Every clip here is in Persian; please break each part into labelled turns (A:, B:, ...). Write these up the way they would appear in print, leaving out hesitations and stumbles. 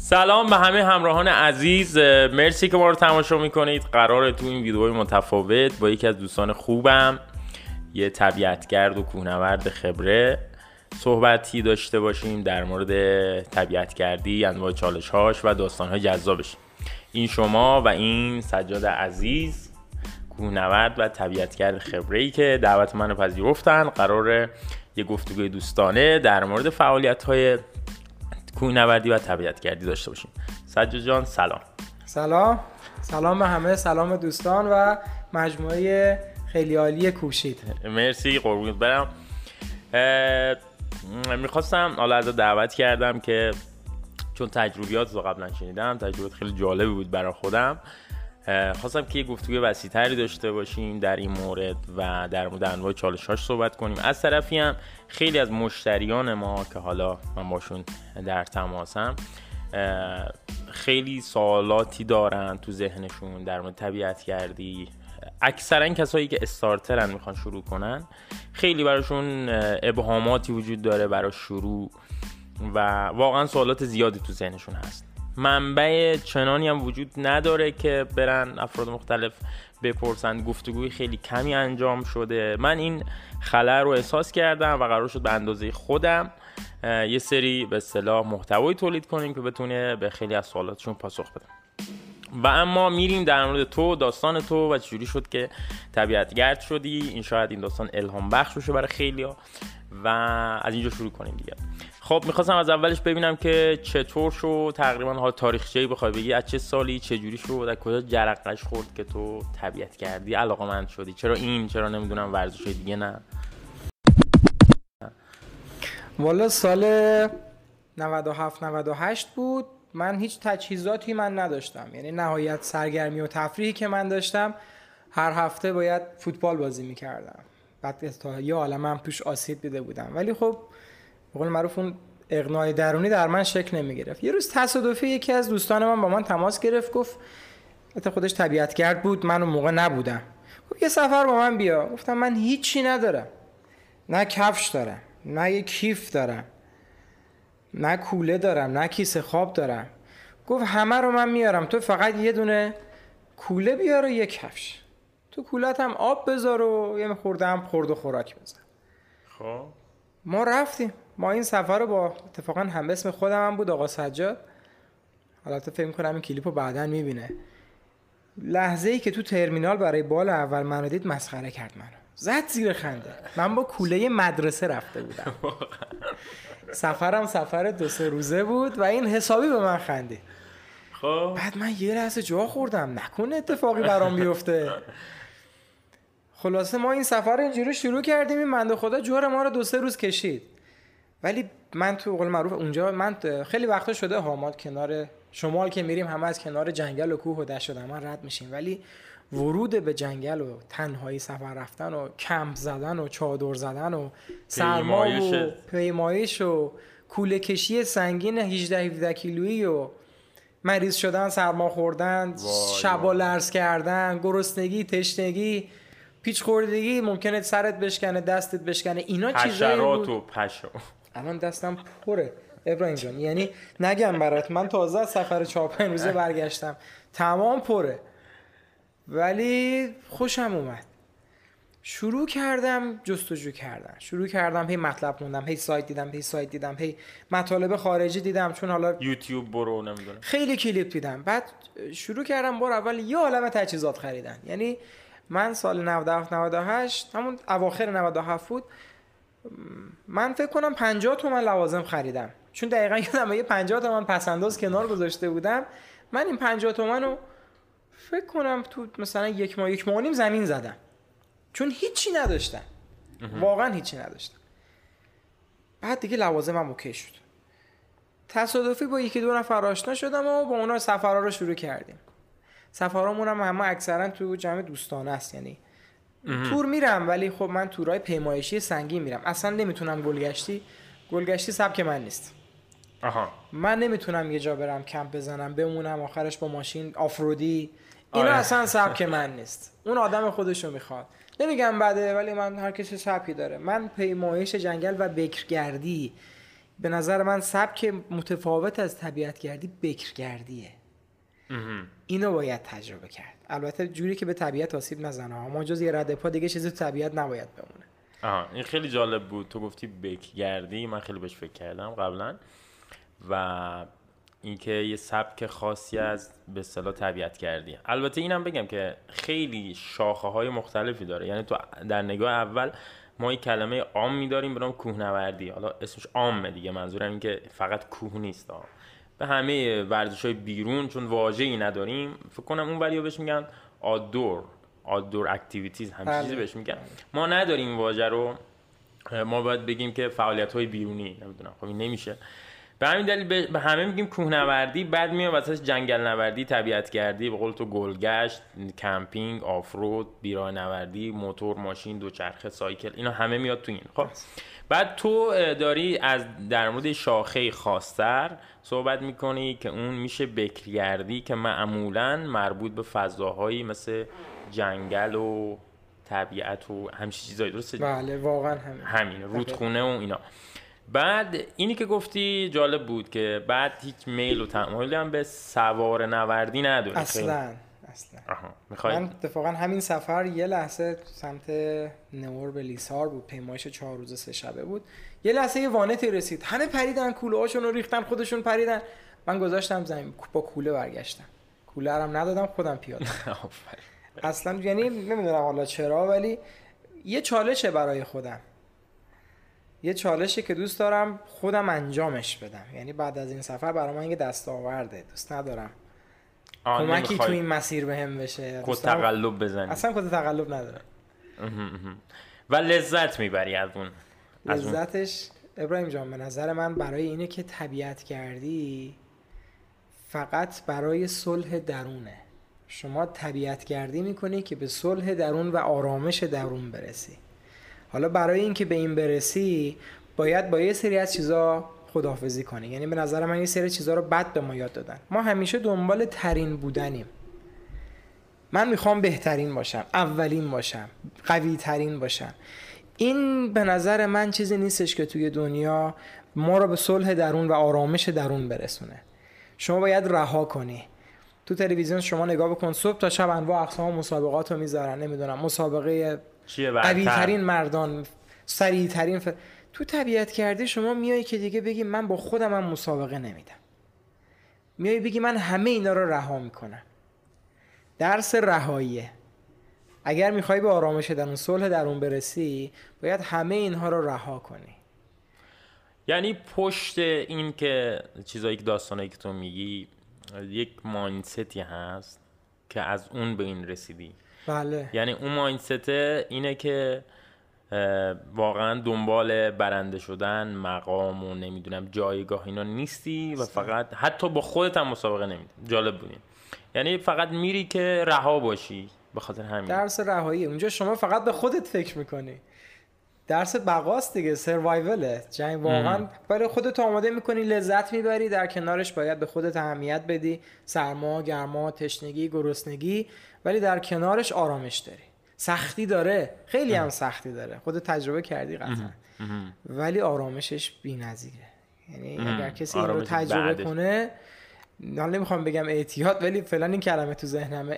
A: سلام به همه همراهان عزیز، مرسی که ما رو تماشا میکنید. قراره تو این ویدیوهای متفاوت با یکی از دوستان خوبم، یه طبیعتگرد و کوهنورد خبره، صحبتی داشته باشیم در مورد طبیعتگردی، انواع چالش‌هاش و داستان‌های جذابش. این شما و این سجاد عزیز، کوهنورد و طبیعتگرد خبره‌ای که دعوت منو پذیرفتن. قراره یه گفتگوی دوستانه در مورد فعالیت‌های کوهنوردی و طبیعتگردی داشته باشیم. سجاد جان سلام.
B: سلام به همه، سلام دوستان و مجموعه خیلی عالی کوشید.
A: مرسی، قربونت برم. میخواستم حالا ازت دعوت کردم که چون تجربیات رو قبلا شنیدم، تجربیات خیلی جالبی بود برای خودم، خواستم که یه گفتگوی وسیع‌تری داشته باشیم در این مورد و در مورد انواع چالش‌هاش صحبت کنیم. از طرفی هم خیلی از مشتریان ما که حالا من باشون در تماسم، خیلی سوالاتی دارن تو ذهنشون در مورد طبیعتگردی. اکثرا کسایی که استارترن میخوان شروع کنن، خیلی براشون ابهاماتی وجود داره برای شروع و واقعا سوالات زیادی تو ذهنشون هست. منبع چنانی هم وجود نداره که برن افراد مختلف بپرسن. گفتگوی خیلی کمی انجام شده. من این خلأ رو احساس کردم و قرار شد به اندازه خودم یه سری به اصطلاح محتوایی تولید کنیم که بتونه به خیلی از سوالاتشون پاسخ بده. و اما میریم در مورد تو، داستان تو و چجوری شد که طبیعتگرد شدی. این شاید این داستان الهام بخش بشه برای خیلیا و از اینجا شروع کنیم دیگه. خب میخواستم از اولش ببینم که چطور شد، تقریبا حال تاریخچه‌ای بخوای بگی، از چه سالی، چه جوری شد، از کجا جرقش خورد که تو طبیعتگردی علاقه‌مند شدی؟ چرا این، چرا نمیدونم ورزش‌های دیگه نه؟
B: والا سال 97 98 بود. من هیچ تجهیزاتی نداشتم، یعنی نهایت سرگرمی و تفریحی که من داشتم هر هفته باید فوتبال بازی می‌کردم. بعد تا یه عالمه توش آسیب دیده بودم، ولی خب به قول معروف اون اقناع درونی در من شکل نمیگرفت. یه روز تصادفی یکی از دوستان من با من تماس گرفت، گفت البته خودش طبیعتگرد بود، من اون موقع نبودم، گفت یه سفر با من بیا. گفتم من هیچی ندارم، نه کفش دارم، نه یه کیف دارم، نه کوله دارم، نه کیسه خواب دارم. گفت همه رو من میارم، تو فقط یه دونه کوله بیار و یه کفش، تو کولت هم آب بذار و یه خورده هم خورد و خوراک بذار.
A: خب
B: ما رفتیم. ما این سفر رو با اتفاقا هم اسم خودم هم بود، آقا سجاد. حالا تو فکر کنم این کلیپو بعداً میبینه. لحظه‌ای که تو ترمینال برای بال اول منو دید مسخره کرد منو، زد زیر خنده. من با کوله مدرسه رفته بودم. سفرم سفر 2-3 روزه بود و این حسابی به من خندید.
A: خب
B: بعد من یه لحظه جا خوردم، نکنه اتفاقی برام بیفته. خلاصه ما این سفر اینجوری شروع کردیم. این بنده خدا جور ما رو 2-3 روز کشید. ولی من تو قول معروف اونجا من خیلی وقتا شده هامات کنار شمال که میریم همه از کنار جنگل و کوه و دشت و دمن رد میشیم، ولی ورود به جنگل و تنهایی سفر رفتن و کمپ زدن و چادر زدن و سرما و پیمایش و کوله کشی سنگین 18-17 کیلویی و مریض شدن، سرما خوردن، شبا لرز کردن، گرسنگی، تشنگی، پیچ خوردگی، ممکنه سرت بشکنه، دستت بشکنه، اینا چیزایی بود.
A: و پشو
B: الان دستم پره ابراهیم جان، یعنی نگم برات، من تازه از سفر 4-5 روزه برگشتم، تمام پره، ولی خوشم اومد. شروع کردم جستجو کردم، هی مطلب خوندم، هی سایت دیدم، هی مطالب خارجی دیدم، چون حالا
A: یوتیوب برو نمیدونم
B: خیلی کلیپ دیدم. بعد شروع کردم بار اول یه عالمه تجهیزات خریدن. یعنی من سال 97 98 همون اواخر 97 بود، من فکر کنم 50 تومن لوازم خریدم، چون دقیقاً یادم یه 50 تومن پس‌انداز کنار گذاشته بودم. من این 50 تومن رو فکر کنم تو مثلا یک ماه و نیم زمین زدم، چون هیچی نداشتم، واقعا هیچی نداشتم. بعد دیگه لوازمم اوکی شد. تصادفی با 1-2 نفر آشنا شدم و با اونا سفرها رو شروع کردیم. سفرامون هم همه اکثرا تو جمع دوستانه است، یعنی تور میرم، ولی خب من تورای پیمایشی سنگین میرم. اصلا نمیتونم گلگشتی سبک من نیست. من نمیتونم یه جا برم کمپ بزنم بمونم آخرش با ماشین آفرودی، اینا اصلا سبک من نیست. اون آدم خودشو میخواد. نمیگم بده، ولی من هر کسی سبکی داره. من پیمایش جنگل و بکرگردی، به نظر من سبک متفاوت از طبیعتگردی بکرگردیه. اینو باید تجربه کرد، البته جوری که به طبیعت آسیب نزنه، اما جز یه رد پا دیگه چیزی تو طبیعت نباید بمونه.
A: این خیلی جالب بود تو گفتی بکرگردی، من خیلی بهش فکر کردم قبلا، و اینکه یه سبک خاصی از به اصطلاح طبیعتگردی. البته اینم بگم که خیلی شاخه های مختلفی داره، یعنی تو در نگاه اول ما یک کلمه عام می‌داریم به نام کوهنوردی، حالا اسمش عامه دیگه، منظورم این که فقط کوه نیست، به همه ورزش‌های بیرون چون واژه‌ای نداریم، فکر کنم اون وریو بهش میگن آدور اکتیویتیز، همین چیزی بهش میگن. ما نداریم این واژه رو، ما باید بگیم که فعالیت‌های بیرونی، نمیدونم، خب این نمیشه. به همین دلیل به همه میگیم کوهنوردی، بعد میاد واسش جنگل نوردی، طبیعتگردی، به قول تو گلگشت، کمپینگ، آفرود، بیراهنوردی، موتور، ماشین، دوچرخه، سایکل، اینا همه میاد تو این. خب بعد تو داری در مورد شاخه خاص‌تر صحبت میکنی که اون میشه بکرگردی، که معمولاً مربوط به فضاهایی مثل جنگل و طبیعت و همین چیزایی، درسته؟
B: بله واقعا همین
A: رودخونه و اینا. بعد اینی که گفتی جالب بود که بعد هیچ میل و تمایلی هم به سوار نوردی نداری
B: اصلا. من اتفاقا همین سفر یه لحظه سمت نور به لیسار بود، پیمایش 4 روز 3 شبه بود، یه لحظه یه وانتی رسید، همه پریدن، کوله هاشون رو ریختن، خودشون پریدن، من گذاشتم زمین با کوله برگشتم، کوله هم ندادم، خودم پیاده. اصلا یعنی نمیدونم حالا چرا، ولی یه چالشه برای خودم، یه چالشه که دوست دارم خودم انجامش بدم. یعنی بعد از این سفر برای من یه دستاورده، دوست ندارم کمکی تو این مسیر بهم بشه،
A: خود تقلب بزنی،
B: اصلا خود تقلب ندارم.
A: و لذت میبری از اون.
B: لذتش ابراهیم جان به نظر من برای اینه که طبیعتگردی فقط برای صلح درونه. شما طبیعتگردی میکنی که به صلح درون و آرامش درون برسی. حالا برای اینکه به این برسی باید با یه سری از چیزا خداحافظی کنی. یعنی به نظر من یه سری چیزا رو بد به ما یاد دادن. ما همیشه دنبال ترین بودنیم. من میخوام بهترین باشم، اولین باشم، قوی ترین باشم. این به نظر من چیزی نیستش که توی دنیا ما رو به صلح درون و آرامش درون برسونه. شما باید رها کنی. تو تلویزیون شما نگاه بکن، صبح تا شب انواع اقسام مسابقات رو میذارن، نمیدونم مسابقه قوی ترین مردان، سریع ترین تو طبیعتگردی شما میای که دیگه بگی من با خودم هم مسابقه نمیدم، میای بگی من همه اینا رو رها میکنم. درس رهاییه. اگر میخوای به آرامش درون، صلح درون برسی، باید همه اینها رو رها کنی.
A: یعنی پشت این که چیزایی که داستانایی که تو میگی یک مایندستی هست که از اون به این رسیدی.
B: بله.
A: یعنی اون مایندست اینه که واقعا دنبال برنده شدن، مقام و نمیدونم جایگاه اینا نیستی و فقط حتی با خودت هم مسابقه نمیدی. جالب بودین. یعنی فقط میری که رها باشی، به خاطر همین.
B: درس رهایی اونجا شما فقط به خودت فکر میکنی. درس بقاست دیگه، سروایوله، جنگ واقعا برای خودت آماده میکنی، لذت میبری، در کنارش باید به خودت اهمیت بدی، سرما، گرما، تشنگی، گرسنگی، ولی در کنارش آرامش داری. سختی داره، خیلی هم سختی داره، خودت تجربه کردی قطعا، ولی آرامشش بی‌نظیره. یعنی اگر کسی این رو تجربه کنه، من نمیخوام بگم اعتیاد، ولی فعلا این کلمه تو ذهنمه،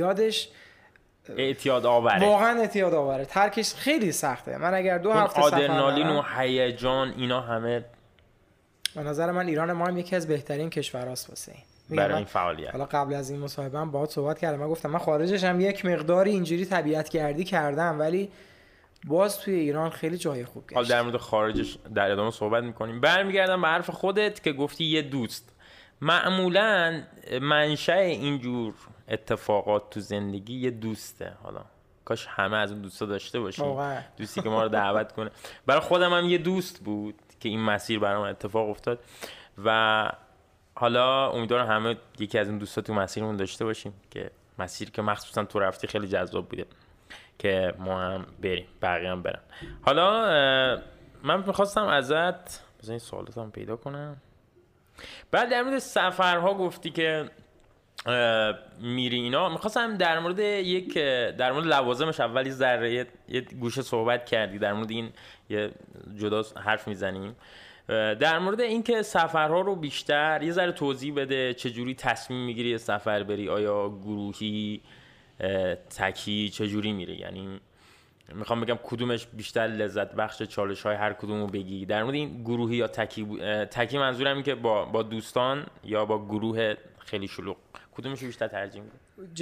A: اعتیاد آوره،
B: واقعا اعتیاد آوره، ترکش خیلی سخته. من اگر 2 هفته سفر
A: آدرنالین و هیجان اینا همه،
B: به نظر من ایران ما هم یکی از بهترین کشورهاست واسه این
A: برای این فعالیت.
B: حالا قبل از این مصاحبه هم باهات صحبت کردم، من گفتم من خارجش هم یک مقداری اینجوری طبیعتگردی کردم، ولی باز توی ایران خیلی جای خوب گشت.
A: حالا در مورد خارجش در ادامه صحبت می‌کنیم. برمیگردم به حرف خودت که گفتی یه دوست. معمولاً منشأ اینجور اتفاقات تو زندگی یه دوسته. حالا کاش همه از اون دوستا داشته باشیم، دوستی که ما رو دعوت کنه. برای خودم هم یه دوست بود که این مسیر برام اتفاق افتاد و حالا امیدوارم همه یکی از این دوستا تو مسیرمون داشته باشیم، که مسیر که مخصوصا تو رفتی خیلی جذاب بوده که ما هم بریم، بقیه هم برن. حالا من میخواستم ازت بذار این سوالاتم پیدا کنم. بعد در مورد سفرها گفتی که میری اینا، میخواستم در مورد در مورد لوازمش اول یه ذره یه گوشه صحبت کردی، در مورد این یه جدا حرف میزنیم در مورد اینکه سفرها رو بیشتر یه ذره توضیح بده، چجوری تصمیم میگیری یه سفر بری؟ آیا گروهی، تکی، چجوری میری؟ یعنی میخوام بگم کدومش بیشتر لذت بخش، چالش های هر کدومو بگی. در مورد این گروهی یا تکی منظورم این که با دوستان یا با گروه خیلی شلوغ، کدومشو بیشتر ترجیح میدی؟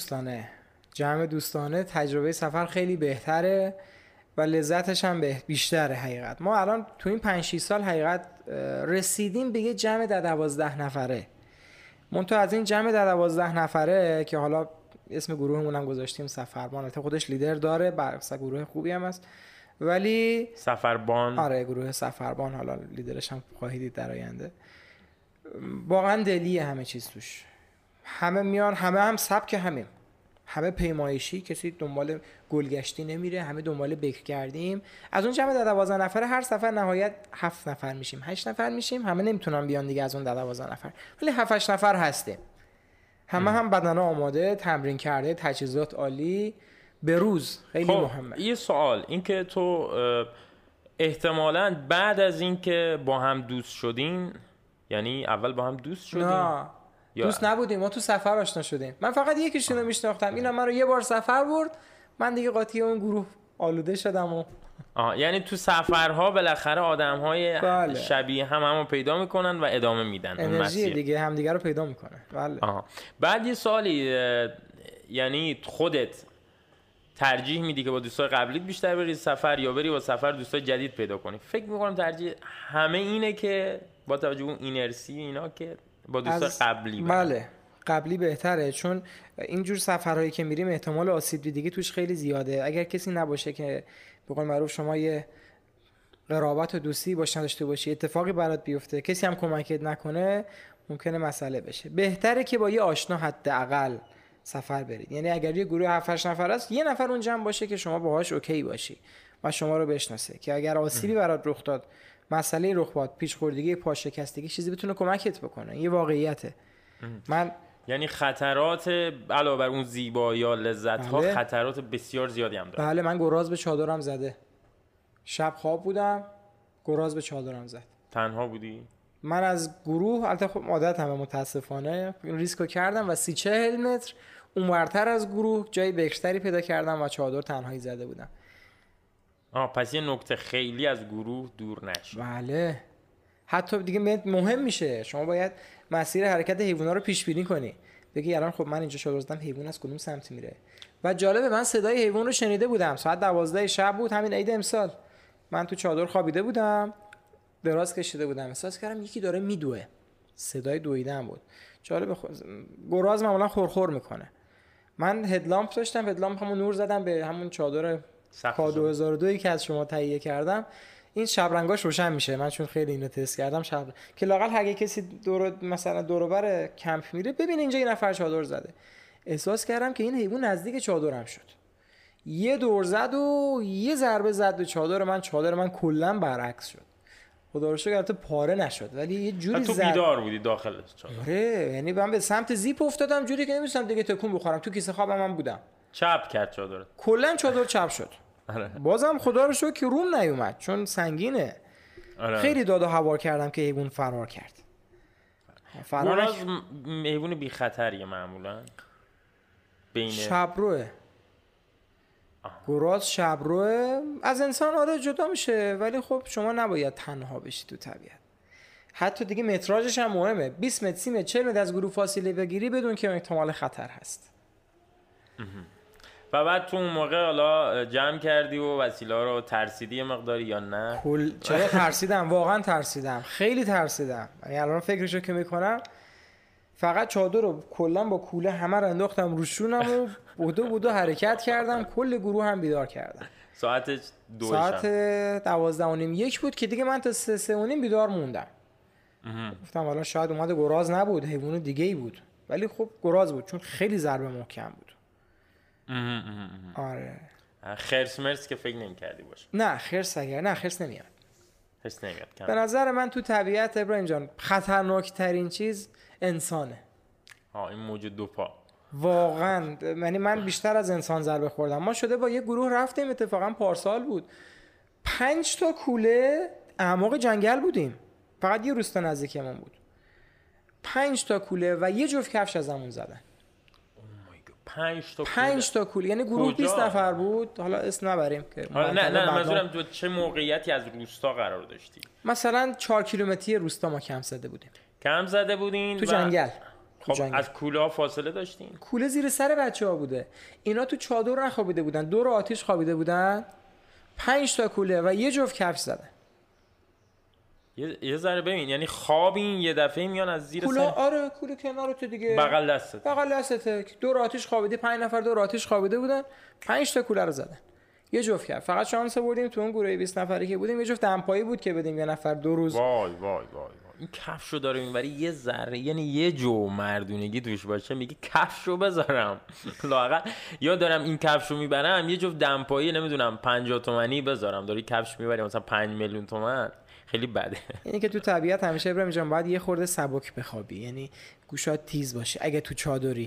B: جمع دوستانه تجربه سفر خیلی بهتره و لذتش هم بیشتره. حقیقت ما الان تو این 5-6 سال حقیقت رسیدیم به یه جمع 12 نفره. منتها از این جمع 12 نفره که حالا اسم گروهمون هم گذاشتیم سفربان، البته خودش لیدر داره، برعکس گروه خوبی هم هست، ولی
A: سفربان،
B: آره گروه سفربان، حالا لیدرش هم خواهید دید در آینده. واقعا دلیه همه چیز توش، همه میان، همه هم سبک همه پیمایشی، کسی دنبال گلگشتی نمیره، همه دنبال بکر کردیم. از اون جمع 12 نفره هر سفر نهایت 7 نفر میشیم، 8 نفر میشیم، همه نمیتونن بیان دیگه از اون 12 نفر، ولی 7-8 نفر هستیم. همه هم بدن آماده، تمرین کرده، تجهیزات عالی، به روز. خیلی مهمه.
A: یه سوال، این که تو احتمالاً بعد از این که با هم دوست شدین، یعنی اول با هم دوست شدین؟
B: نه دوست نبودیم، ما تو سفر آشنا شدیم. من فقط یکیشونو میشناختم، اینا من رو یه بار سفر برد، من دیگه قاطی اون گروه آلوده شدم.
A: یعنی تو سفرها بالاخره آدم‌های
B: بله.
A: شبیه همو پیدا میکنن و ادامه میدن،
B: انرژی دیگه همدیگه رو پیدا میکنن. بله.
A: بعد یه سوالی، یعنی خودت ترجیح میدی که با دوستای قبلیت بیشتر بری سفر یا بری با سفر دوستای جدید پیدا کنی؟ فکر میکنم ترجیح همه اینه که با توجه به اون اینرسی اینا که با دوستای قبلی
B: بله قبلی بهتره، چون اینجور سفرهایی که میریم احتمال آسیب دیدگی توش خیلی زیاده. اگر کسی نباشه که به قول معروف شما یه قرابت و دوستی باش نداشته باشی، اتفاقی برات بیفته، کسی هم کمکت نکنه، ممکنه مسئله بشه. بهتره که با یه آشنا حداقل سفر برید. یعنی اگر یه گروه 7-8 نفر است، یه نفر اون جمع باشه که شما باهاش اوکی باشی و شما رو بشناسه، که اگر آسیبی برات رخ داد، مسئله رخ داد، پیچ خوردگی، پا شکستگی، چیزی بتونه کمکت بکنه. یه واقعیته.
A: یعنی خطرات علاوه بر اون زیبایی یا لذت ها،
B: بله.
A: خطرات بسیار زیادی هم داره.
B: بله، من گراز به چادرم زده. شب خواب بودم، گراز به چادرم زد.
A: تنها بودی؟
B: من از گروه، البته خب عادت همه متاسفانه این ریسکو کردم و 30-40 متر اونورتر از گروه جای بکشتری پیدا کردم و چادر تنهایی زده بودم.
A: پس یه نکته خیلی از گروه دور نشی.
B: بله. حتی دیگه مهم میشه، شما باید مسیر حرکت حیونا رو پیش بینی کنی. بگی الان خب من اینجا چادر زدم، حیوان از کدوم سمت میره. و جالبه من صدای حیوان رو شنیده بودم. ساعت 12 شب بود، همین عید امسال. من تو چادر خوابیده بودم، دراز کشیده بودم، احساس کردم یکی داره میدوه. صدای دویدن بود. جالبه. گراز معمولا خورخور میکنه. من هدلامپ داشتم، هدلامپ همون نور زدم به همون چادر کا 2002 که از شما تهیه کردم. این شب رنگاش روشن میشه. من چون خیلی اینو تست کردم، شب که لااقل هر کسی مثلا دور و بر کمپ میره ببین اینجا یه نفر چادر زده، احساس کردم که این حیوان نزدیک چادرم شد. یه دور زد و یه ضربه زد به چادر من کلا برعکس شد. خدا رو شکر البته پاره نشد، ولی یه جوری
A: تو بیدار بودی داخل چادر.
B: آره، یعنی من به سمت زیپ افتادم جوری که نمی‌تونستم دیگه تکون بخورم. تو کیسه خوابم من بودم.
A: چپ کرد چادر.
B: کلا چادر چپ شد.
A: آره.
B: بازم خدا رو شکر که روم نیومد چون سنگینه.
A: آره.
B: خیلی داد و هوار کردم که حیوان فرار کرد.
A: گراز حیوان بی خطریه معمولا. بین
B: شبروه. گراز شبروه، از انسان آره جدا میشه، ولی خب شما نباید تنها بشی تو طبیعت. حتی دیگه متراژش هم مهمه. 20 متر، 30 متر، 40 متر از گروه فاصله بگیری بدون که احتمال خطر هست.
A: و بعد تو اون موقع حالا جمع کردی و وسیله رو ترسیدی یه مقداری یا نه؟
B: چرا ترسیدم، واقعا ترسیدم، خیلی ترسیدم. یعنی الان فکرشو که میکنم، فقط چادر رو کلا با کوله همه رو انداختم روشونم و بودو حرکت کردم. کل گروه هم بیدار کردم.
A: ساعت 2
B: ساعت 12:30 بود که دیگه من تا 3:30 بیدار موندم. گفتم حالا شاید اومده گراز نبود، حیوان دیگه ای بود، ولی خب گراز بود چون خیلی ضربه محکم بود. آره.
A: خرس مرس که فکر نمی‌کردی باشه؟
B: نه خرس خرس نمیاد.
A: خرس نمیاد.
B: به نظر من تو طبیعت ابراهیم جان خطرناک ترین چیز انسانه.
A: این موجود دو پا.
B: واقعا، یعنی من بیشتر از انسان ضربه خوردم. ما شده با یه گروه رفتیم، اتفاقا پارسال بود، 5 تا کوله اعماق جنگل بودیم، فقط یه روستا نزدیکمون بود. 5 تا کوله و یه جفت کفش ازمون زدن. 5 تا کوله، یعنی گروه 20 نفر بود. حالا اسم نبریم که
A: نه منظورم تو چه موقعیتی از روستا قرار داشتی؟
B: مثلا 4 کیلومتری روستا ما کم زده بودیم
A: تو
B: جنگل.
A: خب از کوله ها فاصله داشتین؟
B: کوله زیر سر بچه‌ها بوده. اینا تو چادر نخوابیده بودن، دور آتیش خوابیده بودن. 5 تا کوله و یه جفت کفش زدن.
A: یه ذره ببین، یعنی خوابین یه دفعه میان از زیر
B: کوله. آره کوله کنارت دیگه،
A: بغل دستته
B: دور آتیش خوابیده. 5 نفر دور آتیش خوابیده بودن، 5 تا کوله رو زدن، یه جفت کفش. فقط شانس آوردیم تو اون گروه 20 نفری که بودیم یه جفت دمپایی بود که بدیم یه نفر 2 روز.
A: وای این کفشو داره میبری یه ذره، یعنی یه جو مردونگی توش باشه، میگه کفشو بذارم لااقل، یا دارم این کفشو میبرم یه جفت دمپایی نمیدونم 50 تومانی بذارم، داری کفش میبری مثلا 5 میلیون تومان، خیلی بده.
B: یعنی که تو طبیعت همیشه ابراهیم جان باید یه خورده سبک بخوابی، یعنی گوشات تیز باشه. اگه تو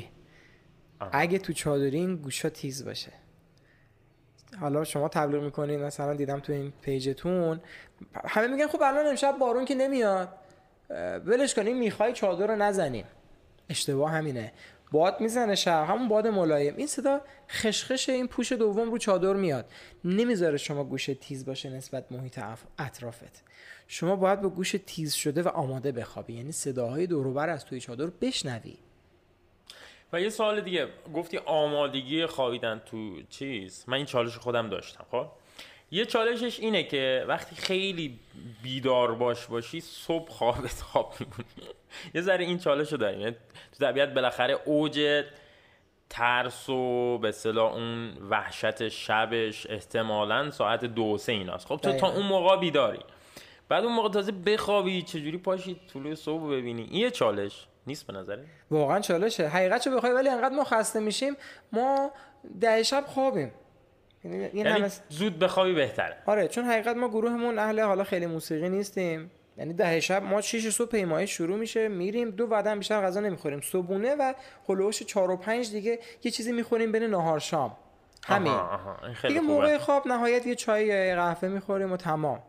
B: چادری این گوشات تیز باشه. حالا شما تبلیغ میکنین، مثلا دیدم تو این پیجتون همه میگن خب الان امشب بارون که نمیاد، ولش کنیم، میخوای چادر رو نزنیم. اشتباه همینه. باد میزنه شب، همون باد ملایم، این صدا خشخش این پوش دوم رو چادر میاد، نمیذاره شما گوش تیز باشه نسبت محیط اطرافت. شما باید با گوش تیز شده و آماده بخوابی، یعنی صداهای دور و بر از توی چادر بشنوی.
A: و یه سوال دیگه، گفتی آمادگی خوابیدن تو چیز، من این چالش خودم داشتم. خب یه چالشش اینه که وقتی خیلی بیدار باشی صبح خواب می‌کنی. یه ذره این چالشو داریم، یعنی تو طبیعت بالاخره اوج ترس و به اصطلاح اون وحشت شبش احتمالاً ساعت 2-3 ایناست. خب تو تا اون موقع بیداری، بعد اون موقع تازه بخوابی، چجوری پاشی طلوع صبح ببینی؟ این یه چالش نیست به نظره؟
B: واقعا چالشه حقیقتشو بخوای، ولی انقدر ما خسته میشیم ما 10 شب خوابیم.
A: یعنی زود بخوابی بهتره.
B: آره، چون حقیقت ما گروهمون اهل حالا خیلی موسیقی نیستیم، یعنی 10 شب ما 6 صبح پیمایش شروع میشه، میریم 2 بعدم بیشتر غذا نمیخوریم، صبحونه و هلوش 4 و 5 دیگه یه چیزی میخوریم بین نهار شام، همین. دیگه موقع خواب نهایت یه چای یا قهوه میخوریم و تمام.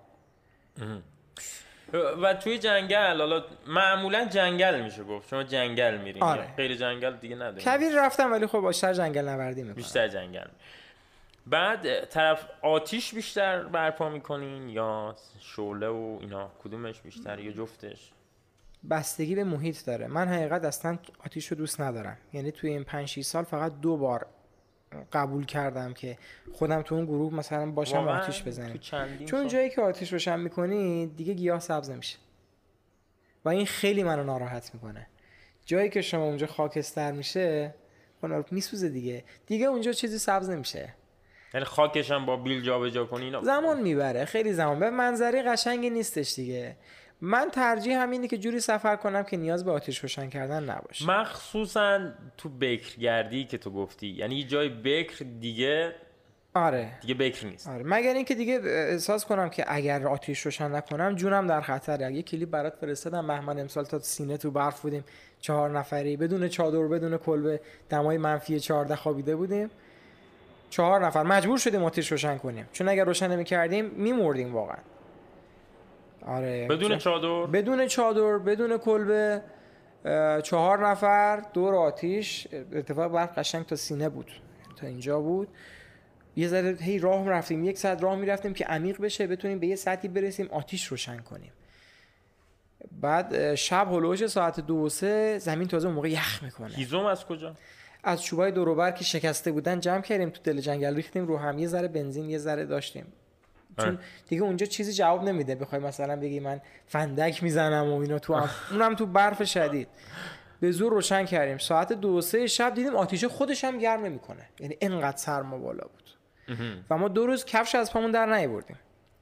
A: و توی جنگل، حالا معمولا جنگل میشه گفت، شما جنگل میرین؟
B: آره.
A: غیر جنگل دیگه نداریم.
B: کویر رفتم ولی خب بیشتر جنگل نوردی میکنم.
A: بیشتر جنگل. بعد طرف آتیش بیشتر برپا میکنین یا شعله و اینا، کدومش بیشتر یا جفتش؟
B: بستگی به محیط داره. من حقیقت اصلا آتیش رو دوست ندارم، یعنی توی این 5-6 سال فقط 2 بار قبول کردم که خودم تو اون گروه مثلا باشم و آتیش بزنیم، چون جایی که آتیش روشن میکنی دیگه گیاه سبز نمیشه و این خیلی منو ناراحت میکنه. جایی که شما اونجا خاکستر میشه میسوزه دیگه اونجا چیزی سبز نمیشه،
A: یعنی خاکش هم با بیل جابجا کنی اینا
B: زمان میبره، خیلی زمان، به منظره قشنگی نیستش دیگه. من ترجیح همینه که جوری سفر کنم که نیاز به آتش روشن کردن نباشه،
A: مخصوصا تو بکرگردی که تو گفتی، یعنی یه جای بکر دیگه.
B: آره
A: دیگه بکر نیست.
B: آره، مگر اینکه دیگه احساس کنم که اگر آتش روشن نکنم جونم در خطره. یه کلیپ برات فرستادم بهمن امسال، تا سینه تو برف بودیم 4 نفری بدون چادر بدون کلبه، دمای -14 خوابیده بودیم، 4 نفر مجبور شدیم آتش روشن کنیم، چون اگر روشن نمی‌کردیم می‌مردیم واقعا. آره،
A: بدون
B: چادر بدون کلبه، 4 نفر دور آتیش. اتفاق برف قشنگ تا سینه بود، تا اینجا بود. یه ذره هی راه رفتیم، 1 ساعت راه میرفتیم که عمیق بشه، بتونیم به یه سطحی برسیم آتیش روشن کنیم. بعد شب هلوش ساعت 2-3 زمین تازه اون موقع یخ میکنه.
A: هیزم از کجا؟
B: از چوبای دور و بر که شکسته بودن جمع کردیم تو دل جنگل، ریختیم رو هم، یه ذره بنزین یه ذره داشتیم، چون دیگه اونجا چیزی جواب نمیده بخوای مثلا بگی من فندک میزنم و اینا، تو هم اونم تو برف شدید به زور روشن کردیم. ساعت 2-3 شب دیدیم آتیش خودش هم گرم نمیکنه، یعنی اینقدر سرما بالا بود و ما 2 روز کفش از پامون در نیاوردیم.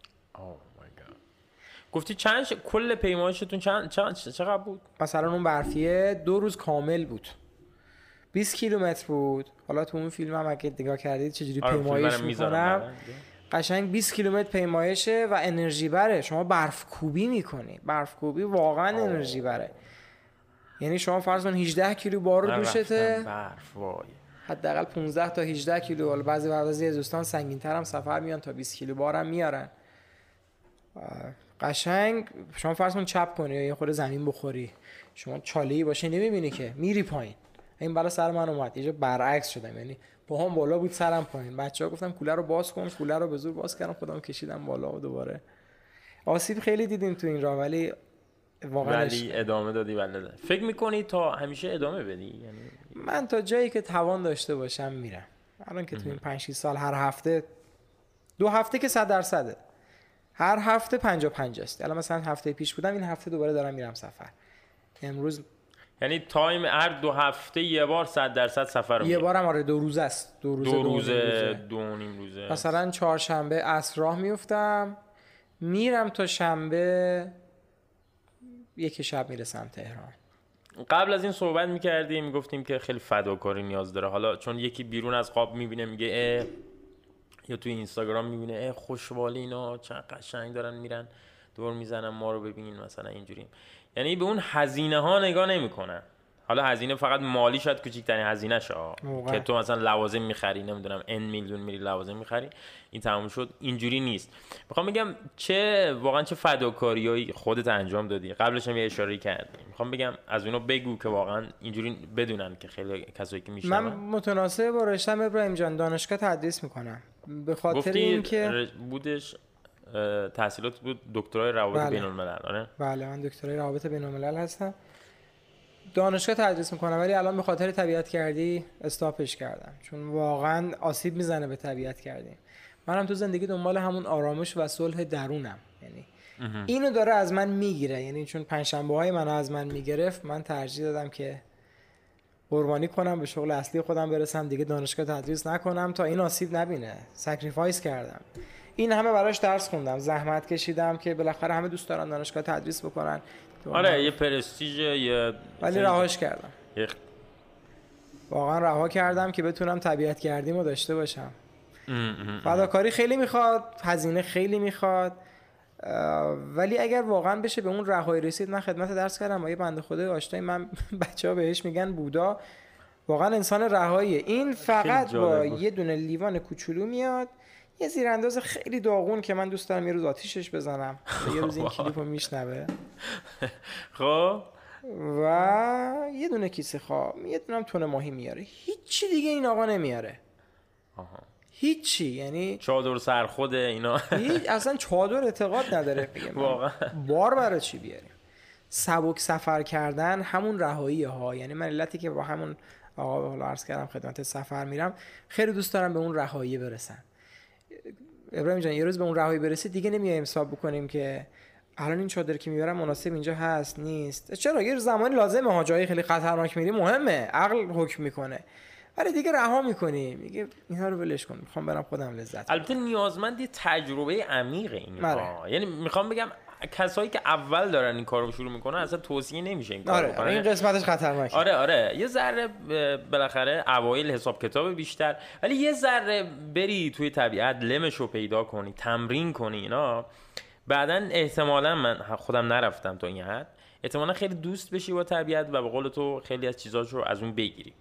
A: گفتی کل پیمایشتون چقدر بود؟
B: مثلا اون برفیه 2 روز کامل بود، 20 کیلومتر بود. حالا تو اون فیلم هم اگه نگاه کردید چجوری پیمایش میکنم، قشنگ 20 کیلومتر پیمایشه و انرژی بره. شما برف کوبی میکنی، برف کوبی واقعا انرژی بره. یعنی شما فرض کن 18 کیلو بارو دوشته،
A: برف وای،
B: حداقل 15 تا 18 کیلو. حالا بعضی دوستان سنگین‌تر هم سفر میان تا 20 کیلو بارم میارن. قشنگ شما فرض کن چپ کنی یا یه خورده زمین بخوری، شما چاله‌ای باشه نمیبینی که میری پایین. این بالا سر من اومد یه جا برعکس شدم، یعنی پاهم بالا بود سرم پایین. بچه‌ها گفتم کوله رو باز کن، کوله رو به زور باز کردم، خودم کشیدم بالا و دوباره آسیب خیلی دیدیم تو این راه، ولی واقعا
A: ادامه دادی. ولی فکر می‌کنی تا همیشه ادامه بدی؟ یعنی
B: من تا جایی که توان داشته باشم میرم. الان که تو این 5 6 سال هر هفته 2 هفته که 100%، هر هفته 50-50 است. الان مثلا هفته پیش بودم، این هفته دوباره دارم میرم سفر. امروز
A: یعنی تایم هر 2 هفته یه بار 100% سفر رو
B: یه بارم آره 2 روزه است. 2
A: روزه 2.5 روزه.
B: مثلا چهارشنبه عصر راه میافتم میرم تا شنبه یک شب میرسم تهران.
A: قبل از این صحبت میکردیم میگفتیم که خیلی فداکاری نیاز داره. حالا چون یکی بیرون از خواب میبینه میگه یا توی اینستاگرام میبینه خوشحالی اینا چه قشنگ دارن میرن دور میزنن ما رو ببین مثلا اینجوری، یعنی به اون هزینه ها نگاه نمیکنن. حالا هزینه فقط مالی شاید کوچیک‌ترین هزینه شه که تو مثلا لوازم میخری، نمیدونم n میلیون میری لوازم میخری، این تموم شد. اینجوری نیست. میخوام بگم واقعا چه فداکاریایی خودت انجام دادی. قبلش هم یه اشاره کردی، میخوام بگم از اونو بگو که واقعا اینجوری بدونن که خیلی کسایی که میشنون.
B: من متناسب با رشته‌ام ابراهیم جان دانشگاه تدریس میکنم به خاطر اینکه
A: بودش تحصیلات بود دکترای روابط بین‌الملل. آره
B: بله من دکترای روابط بین‌الملل هستم، دانشگاه تدریس میکنم، ولی الان به خاطر طبیعت کردی استاپش کردم چون واقعا آسیب میزنه به طبیعت کردی. منم تو زندگی دنبال همون آرامش و صلح درونم، یعنی اینو داره از من میگیره. یعنی چون پنجشنبه‌های منو از من میگرفت، من ترجیح دادم که قربانی کنم به شغل اصلی خودم برسم، دیگه دانشگاه تدریس نکنم تا این آسیب نبینه. سکریفایس کردم، این همه براش درس خوندم، زحمت کشیدم که بالاخره همه دوست دارن دانشگاه تدریس بکنن.
A: آره یه پرستیژ
B: ولی رهاش کردم. واقعا رها کردم که بتونم طبیعت گردیمو داشته باشم. فداکاری خیلی میخواد، هزینه خیلی میخواد، ولی اگر واقعا بشه به اون رهایی رسید. من خدمت درس کردم با یه بنده خدای آشنایی، من بچه‌ها بهش میگن بودا، واقعا انسان رهاییه. این فقط با یه دونه لیوان کوچولو میاد، یه زیرانداز خیلی داغون که من دوست دارم یه روز آتیشش بزنم، یه روز این کلیپو میشنوه،
A: خب
B: و یه دونه کیسه خواب، یه دونه هم تونه ماهی میاره، هیچی دیگه این آقا نمیاره. هیچی، یعنی
A: چادر سر خوده اینا
B: اصلا چادر اعتقاد نداره. واقعا بار برای چی بیاریم؟ سبک سفر کردن همون رهایی ها. یعنی من علتی که با همون آقا حالا عرض کردم خدمت سفر میرم، خیلی دوست دارم به اون رهایی برسم. ابراهیم جان یه روز به اون رهایی برسید دیگه نمیایم حساب بکنیم که الان این چادر که میبرم مناسب اینجا هست نیست. چرا یه زمانی لازمه ها، جایی خیلی خطرناک میری مهمه، عقل حکم میکنه، ولی دیگه رها میکنی، میگه اینا رو ولش کن، میخوام برم خودم لذت.
A: البته نیازمند یه تجربه عمیقه اینها. یعنی میخوام بگم کسایی که اول دارن این کارو شروع میکنن اصلا توصیه نمیشه این کارو بکنن.
B: این قسمتش خطرناکه.
A: آره یه ذره بالاخره اوایل حساب کتاب بیشتر، ولی یه ذره بری توی طبیعت، لمشو پیدا کنی، تمرین کنی اینا، بعدن احتمالاً من خودم نرفتم تا این حد، احتمالاً خیلی دوست بشی با طبیعت و به قول تو خیلی از چیزاشو از اون بگیری.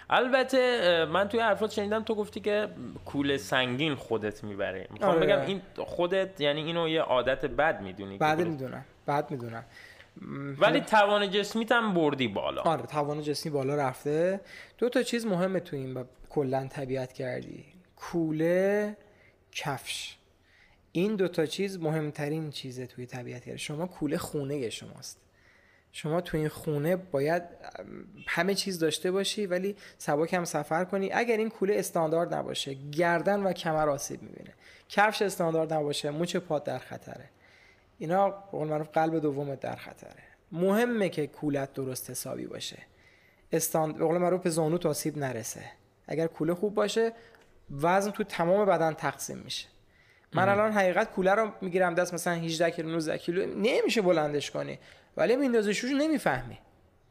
A: البته من توی حرفات شنیدم تو گفتی که کوله سنگین خودت میبره. میخوام بگم این خودت یعنی اینو یه عادت بد میدونی؟
B: بد میدونم
A: ولی توان جسمیت هم بردی بالا.
B: آره توان جسمی بالا رفته. 2 تا چیز مهمه تو این کلا طبیعت کردی، کوله، کفش. این 2 تا چیز مهمترین چیزه توی طبیعت کردی. شما کوله خونه شماست، شما تو این خونه باید همه چیز داشته باشی ولی سبک هم سفر کنی. اگر این کوله استاندارد نباشه، گردن و کمر آسیب میبینه. کفش استاندارد نباشه، مچ پات در خطره. اینا به قول معروف قلب دومت در خطره. مهمه که کولت درست حسابی باشه، به قول معروف به زانوت آسیب نرسه. اگر کوله خوب باشه وزن تو تمام بدن تقسیم میشه. من الان حقیقت کوله رو میگیرم دست، مثلا 18 کیلو 19 کیلو نمیشه بلندش کنی، ولی میندازیش روش نمیفهمی،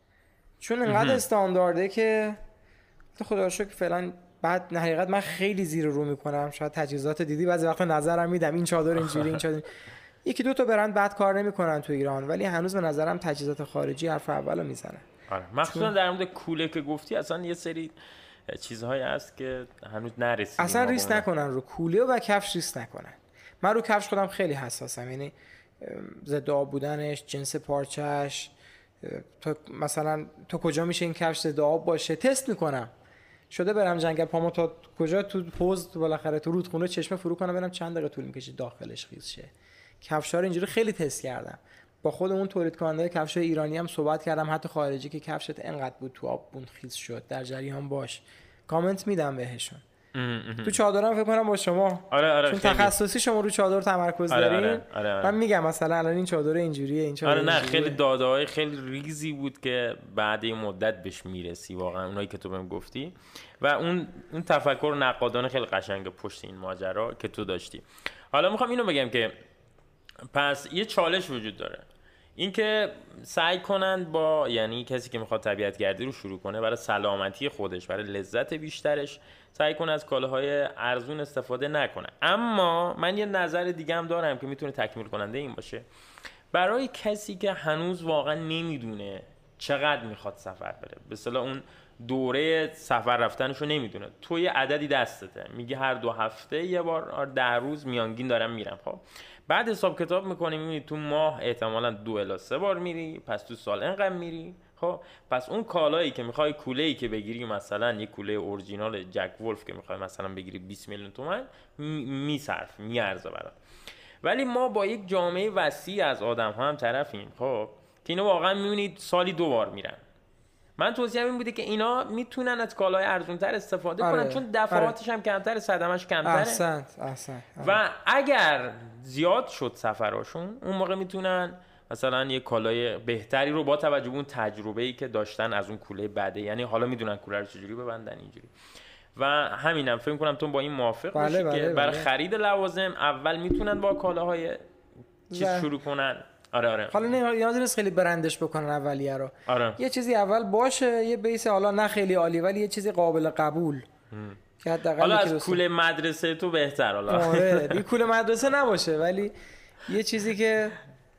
B: چون انقدر استاندارده که خدا رو شکر فعلا. بعد حقیقت من خیلی زیر رو میکنم، شاید تجهیزات دیدی بعضی وقتا نظرم میدم این چادر اینجوری، این چادر یکی 2 تا برند بعد کار نمیکنن تو ایران، ولی هنوز به نظرم تجهیزات خارجی حرف اولو میزنن.
A: آره مخصوصا در مورد کوله که گفتی، اصلا یه سری چیزهایی هست که هنوز نرسیدیم.
B: اصلا ریسک نکنن رو کوله و کفش، ریسک نکنن. من رو کفش خودم خیلی حساسم، یعنی ضد آب بودنش، جنس پارچش، تا مثلا تا کجا میشه این کفش ضد آب باشه تست میکنم. شده برم جنگل پامو تا کجا تو پوز بالاخره تو رودخونه چشمه فرو کنم برم چند دقیقه طول میکشه داخلش خیس شه. کفشا رو اینجوری خیلی تست کردم، با خودمون تولید کننده کفشای ایرانی هم صحبت کردم، حتی خارجی که کفشت انقدر بود تو آب بوند خیس شد در جریان باش، کامنت میدم بهشون. تو چادرم فکر کنم با شما
A: آره
B: چون تخصصی شما رو چادر تمرکز دارین.
A: آره.
B: من میگم مثلا الان این چادر اینجوریه، این چادر
A: نه خیلی داده‌های خیلی ریزی بود که بعد این مدت بهش میرسی واقعا اونایی که تو بهم گفتی و اون تفکر نقادانه خیلی قشنگه پشت این ماجرا که تو داشتی. حالا میخوام اینو بگم که پس یه چالش وجود داره، اینکه سعی کنند با یعنی کسی که میخواد طبیعت گردی رو شروع کنه برای سلامتی خودش، برای لذت بیشترش سعی کنه از کالاهای ارزون استفاده نکنه. اما من یه نظر دیگه هم دارم که میتونه تکمیل کننده این باشه. برای کسی که هنوز واقعا نمیدونه چقدر میخواد سفر بره، به اصطلاح اون دوره سفر رفتنشو نمیدونه، تو یه عددی دستته میگی هر 2 هفته یه بار 10 روز میانگین دارم میرم، خب بعد حساب کتاب میکنی میبینی تو ماه احتمالاً 2 الی 3 بار میری، پس تو سال اینقدر میری. خب پس اون کالایی که میخوای، کوله‌ای که بگیری، مثلا یه کوله اورجینال جک ولف که میخوای مثلا بگیری 20 میلیون تومان میارزه برات. ولی ما با یک جامعه وسیع از آدم ها هم طرفیم، خب که اینا واقعا میبینید سالی 2 بار میرن. من توصیه‌ام این بوده که اینا میتونن از کالای ارزونتر استفاده کنن چون دفعاتش هم کمتره، صدمش کمتره.
B: احسنت.
A: و اگر زیاد شد سفراشون اون موقع میتونن مثلا یه کالای بهتری رو با توجه به اون تجربه‌ای که داشتن از اون کوله بعده، یعنی حالا میدونن کوله رو چجوری ببندن اینجوری. و همینم فکر کنم تو با این موافق باشی که برای خرید لوازم اول میتونن با کالاهای چیز شروع کنن. آره.
B: حالا نیازی نیست خیلی برندش بکنن اولیه رو. یه چیزی اول باشه، یه بیس حالا نه خیلی عالی ولی یه چیزی قابل قبول که حداقل
A: حالا از کوله مدرسه تو بهتر. حالا
B: آره این کوله مدرسه نباشه ولی یه چیزی که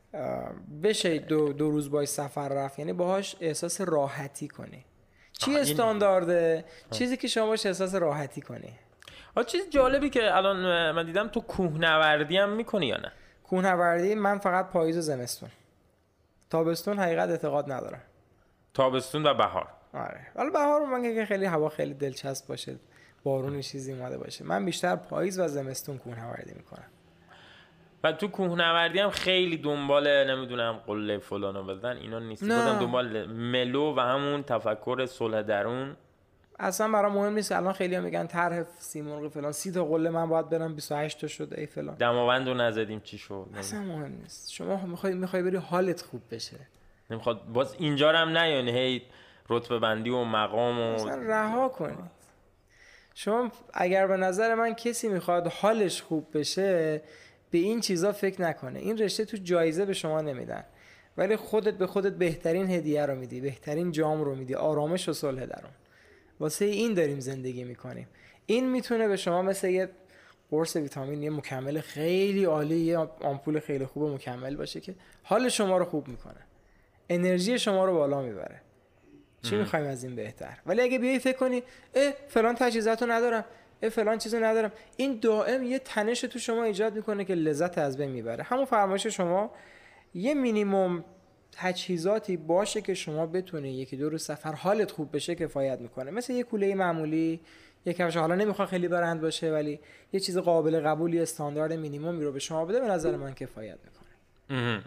B: بشه دو روز باش سفر رفت، یعنی باهاش احساس راحتی کنی. چی استاندارده؟ چیزی که شما باش احساس راحتی کنی.
A: چیز جالبی که الان من دیدم تو کوهنوردی هم میکنی یا نه؟
B: کوهنوردی من فقط پاییز و زمستون، تابستون حقیقت اعتقاد ندارم.
A: تابستون و بهار.
B: آره حالا بهار من که خیلی هوا خیلی دلچسب باشه، بارون چیزی اومده باشه، من بیشتر پاییز و زمستون کوهنوردی میکنم.
A: و تو کوهنوردی هم خیلی دنبال نمیدونم قله فلانو بزن اینا نیست، بودم دنبال ملو و همون تفکر صلح درون.
B: اصلا برام مهم نیست. الان خیلی هم میگن طرح سیمرغ فلان 30 تا قله من باید برم 28 تا شد ای فلان،
A: دماوند رو نزدیم چی شد.
B: اصلا مهم نیست. شما میخوای بری حالت خوب بشه،
A: نمیخواد باز اینجا هم نه یعنی هی رتبه بندی و مقام و
B: اصلا رها کنید. شما اگر به نظر من کسی میخواد حالش خوب بشه به این چیزا فکر نکنه. این رشته تو جایزه به شما نمیدن ولی خودت به خودت بهترین هدیه رو میدی، بهترین جام رو میدی، آرامش و صلح درون. واسه این داریم زندگی میکنیم. این میتونه به شما مثل یه قرص ویتامین، یه مکمل خیلی عالی، یه آمپول خیلی خوب مکمل باشه که حال شما رو خوب میکنه، انرژی شما رو بالا میبره. چی میخوایم از این بهتر؟ ولی اگه بیای فکر کنی فلان تجهیزاتو ندارم، فلان چیزو ندارم، این دائم یه تنش تو شما ایجاد میکنه که لذت از بین میبره. همون فرمایش شما یه مینیمم تجهیزاتی باشه که شما بتونی 1-2 روز سفر حالت خوب بشه کفایت میکنه. مثل یه کوله معمولی، یه کفش حالا نمیخواد خیلی برند باشه ولی یه چیز قابل قبولی استاندارد مینیممی رو به شما بده، به نظر من کفایت میکنه.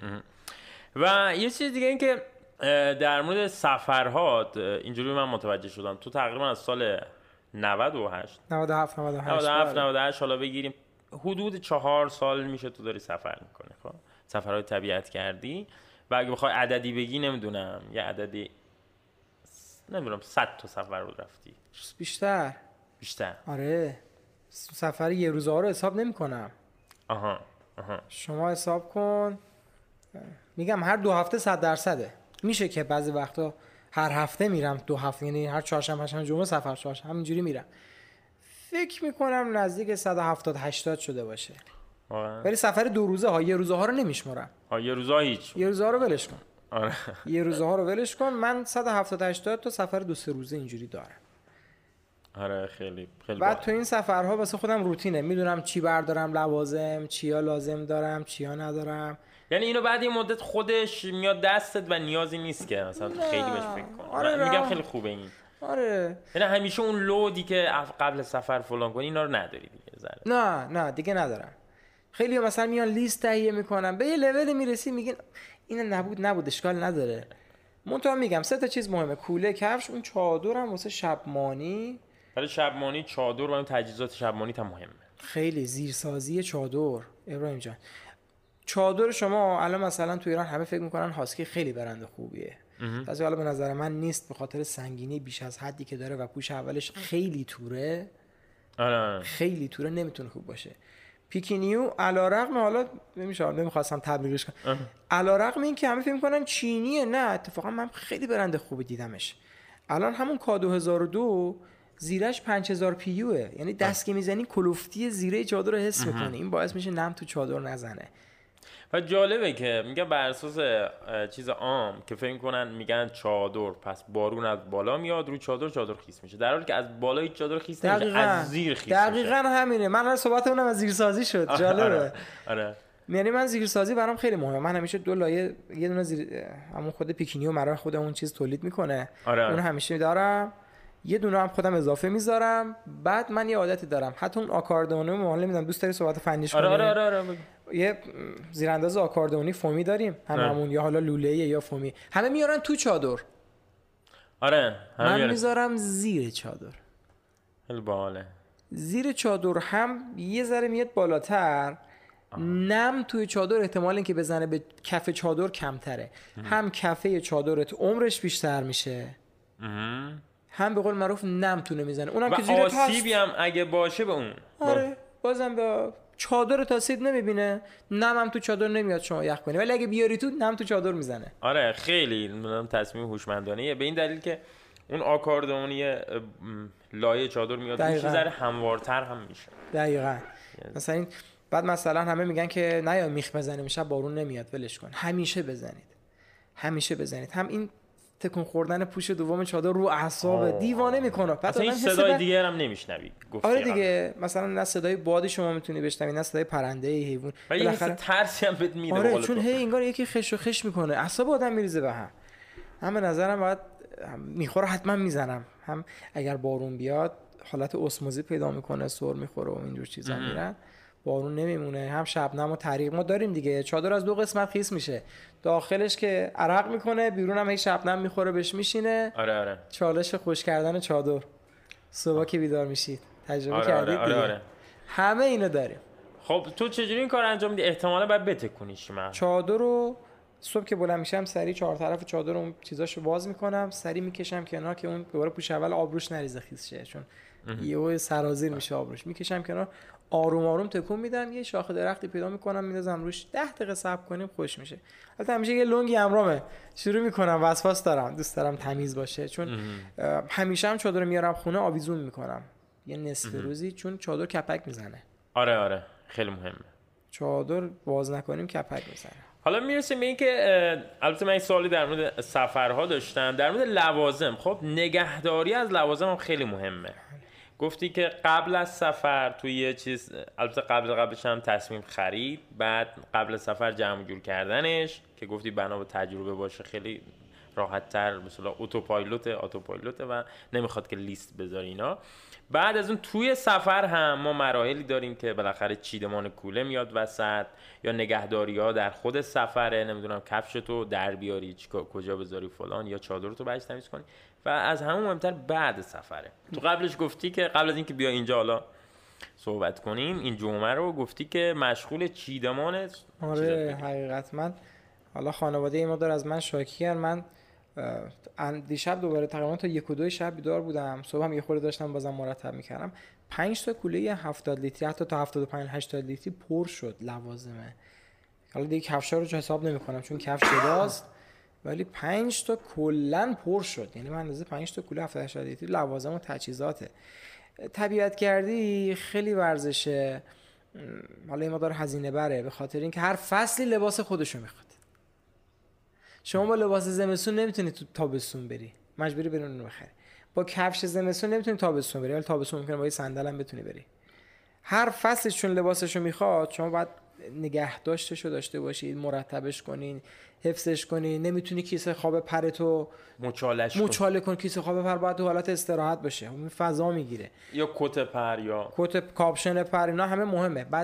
A: و یه چیز دیگه این که در مورد سفرهات اینجوری من متوجه شدم تو تقریبا از سال 97 حالا بگیریم حدود 4 سال میشه تو داری سفر میکنه. خب سفرهای طبیعت کردی و اگه بخوای عددی بگی نمیدونم یه عددی نمیدونم 100 تا سفر رو رفتی.
B: بیشتر آره سفر یه روزه ها رو حساب نمی کنم.
A: آها
B: شما حساب کن، میگم هر 2 هفته 100%. میشه که بعضی وقتا هر هفته میرم 2 هفته، یعنی هر چهارشنبه جمعه سفر چهارشنبه همینجوری میرم. فکر میکنم نزدیک 170-80 شده باشه. ولی سفر 2 روزه ها، یه روزه ها رو نمیشمرم.
A: یه روزه ها هیچ،
B: یه روزه ها رو ولش کن.
A: آره
B: یه روزه ها رو ولش کن. من 170-80 تا سفر 2-3 روزه اینجوری دارم.
A: آره خیلی
B: بعد تو این سفرها واسه خودم روتینه، میدونم چی بردارم لوازم، چیا لازم دارم، چیا ندارم.
A: یعنی اینو بعد یه مدت خودش میاد دستت و نیازی نیست که مثلا خیلی بهش فکر کنی.
B: آره
A: میگم خیلی خوبه این.
B: آره
A: یعنی همیشه اون لودی که قبل سفر فلان کنی اینا رو نداری دیگه زره.
B: نه دیگه ندارم. خیلی مثلا میان لیست تهیه میکنم، به یه لول میرسی میگین این نبود اشکال نداره. منتها میگم 3 تا چیز مهمه: کوله، کفش، اون چادرم واسه شبمانی.
A: برای شبمانی چادر و اون تجهیزات شبمانی هم مهمه.
B: خیلی زیرسازی چادر ابراهیم جان. چادر شما الان مثلا تو ایران همه فکر میکنن هاسکی خیلی برنده خوبیه. پس حالا به نظر من نیست، به خاطر سنگینی بیش از حدی که داره و پوش اولش خیلی توره.
A: آره
B: خیلی توره، نمیتونه خوب باشه. پیکینیو علیرغم حالا نمیخواستم تبلیغش کنم، علیرغم این که همه فکر میکنن چینیه، نه اتفاقا من خیلی برنده خوبی دیدمش. الان همون کا 2002 زیرش 5000 پیوه، یعنی دست که میزنی کلوفتی زیره چادر رو حس میکنی. این باعث میشه نم تو چادر نزنه.
A: و جالبه که میگن بر اساس چیز عام که فکر کنن میگن چادر پس بارون از بالا میاد رو چادر خیس میشه، در حالی که از بالای چادر خیس نمیشه، از زیر خیس میشه.
B: دقیقاً همینه. من هر صحبتمونم از زیرسازی شد. جالبه.
A: آره.
B: یعنی من زیرسازی برام خیلی مهمه. من همیشه 2 لایه، یه دونه زیر همون خود پیکینیو مرا خودمون چیز تولید میکنه، اون همیشه دارم. یه دونه هم خودم اضافه میذارم. بعد من یه عادتی دارم، حتی اون آکاردئونو معلم میدم، دوست داری صحبت فنیش کنی؟
A: آره.
B: یه زیرانداز آکاردئونی فومی داریم هممون، یا حالا لوله یا فومی، همه میارن تو چادر.
A: آره
B: من میذارم زیر چادر.
A: خیلی باحاله.
B: زیر چادر هم یه ذره میاد بالاتر، نم توی چادر احتمال اینکه بزنه به کف چادر کمتره. هم کفه چادرت عمرش بیشتر میشه، هم به قول معروف نم تونه میزنه. اونم که زیرت هست،
A: آسیبی هم اگه باشه به اون،
B: آره بازم به چادر تاسید نمیبینه، نم هم تو چادر نمیاد شما یخ کنی، ولی اگه بیاری تو نم تو چادر میزنه.
A: آره خیلی تصمیم هوشمندانه به این دلیل که اون آکاردئونی لایه چادر میاد روش ذره هموارتر هم میشه.
B: دقیقاً. مثلا این بعد مثلا همه میگن که نه یا میخ بزنیم شب بارون نمیاد، ولش کن. همیشه بزنید. هم این تکون خوردن پوش دوم چادر رو اعصاب دیوانه میکنه.
A: اصلا این صدای دیگه هم نمیشنوی.
B: آره دیگه، مثلا نه صدای بادی شما میتونی بشنوی، نه صدای پرنده حیوان.
A: بالاخره ترسی هم بهت میده.
B: آره چون هی انگار یکی خش و خش میکنه، اعصاب آدم میریزه به هم. به نظرم باید میخوره حتما میزنم. هم اگر بارون بیاد حالت اسموزی پیدا میکنه، سر میخوره و اینجور چیزا میرن، بارون نمیمونه. هم شبنم و طریق ما داریم دیگه، چادر از 2 قسمت خیس میشه، داخلش که عرق میکنه، بیرون هم هی شبنم میخوره بهش میشینه.
A: آره
B: چالش خوش کردن چادر صبح که بیدار میشید تجربه کردید دیگه.
A: آره.
B: همه اینو داریم.
A: خب تو چجوری این کار انجام میدی؟ احتمالاً باید بتکونیش. من
B: چادر رو صبح که بلند میشم سری 4 طرف چادر اون چیزاشو باز میکنم، سری میکشم کنار که اون دوباره پوش اول آب روش نریزه خیس شه، چون یهو سرازیر میشه آب روش. میکشم کنار، آروم تکون میدم، یه شاخه درختی پیدا میکنم میندازم روش، 10 دقیقه صبر کنیم خوش میشه. البته همیشه یه لنگی همراهمه، شروع میکنم وسواس دارم، دوست دارم تمیز باشه، چون همیشه هم چادر میارم خونه آویزون میکنم یه نصف روزی، چون چادر کپک میزنه.
A: آره خیلی مهمه.
B: چادر باز نکنیم کپک میزنه.
A: حالا میرسیم به این که البته من این سوالی در مورد سفرها داشتم، در مورد لوازم. خب نگهداری از لوازم هم خیلی مهمه. گفتی که قبل از سفر توی یه چیز، البته قبلش هم تصمیم خرید، بعد قبل از سفر جمع جور کردنش که گفتی بنا به تجربه باشه خیلی راحت تر، مثلا اتوپایلوت و نمیخواد که لیست بذاری اینا. بعد از اون توی سفر هم ما مراحلی داریم که بالاخره چیدمان کوله میاد وسط، یا نگهداری ها در خود سفره، نمیدونم کفشتو در بیاری کجا بذاری فلان، یا چادرتو بعدش تمیز کنی. و از همون مهمتر بعد سفره. تو قبلش گفتی که قبل از اینکه بیا اینجا حالا صحبت کنیم این جمعه رو گفتی که مشغول چیدمان.
B: آره حقیقت من حالا خانواده ما داره از من شاکیان. من دیشب دوباره تقریبا تا 1 و 2 شب بیدار بودم، صبح هم یه خورده داشتم بازم مرتب میکردم. 5 تا کوله 70 لیتری حتی تا 75-80 لیتری پر شد لوازمه. حالا دیگه کفشا رو حساب نمیکنم چون کفش جداست، ولی 5 تا کلا پر شد. یعنی من اندازه 5 تا کوله 70-80 لیتری لوازم و تجهیزاته. طبیعت گردی خیلی ورزشه، حالا این مقدار هزینه بره، به خاطر اینکه هر فصلی لباس خودشو میخواد. شما با لباس زمستون نمیتونی تو تابستون بری، مجبوری بری اون رو بخری. با کفش زمستون نمیتونی تابستون بری، ولی تابستون ممکنه با صندل هم بتونی بری. هر فصلش چون لباسشو میخواد، شما باید نگه داشتشو داشته باشید، مرتبش کنین، حفظش کنین. نمیتونی کیسه خواب پرتو مچاله کن. کیسه خواب پر باید تو حالت استراحت باشه، اون فضا میگیره.
A: یا کت پر یا
B: کت کاپشن پر، اینا همه مهمه. بعد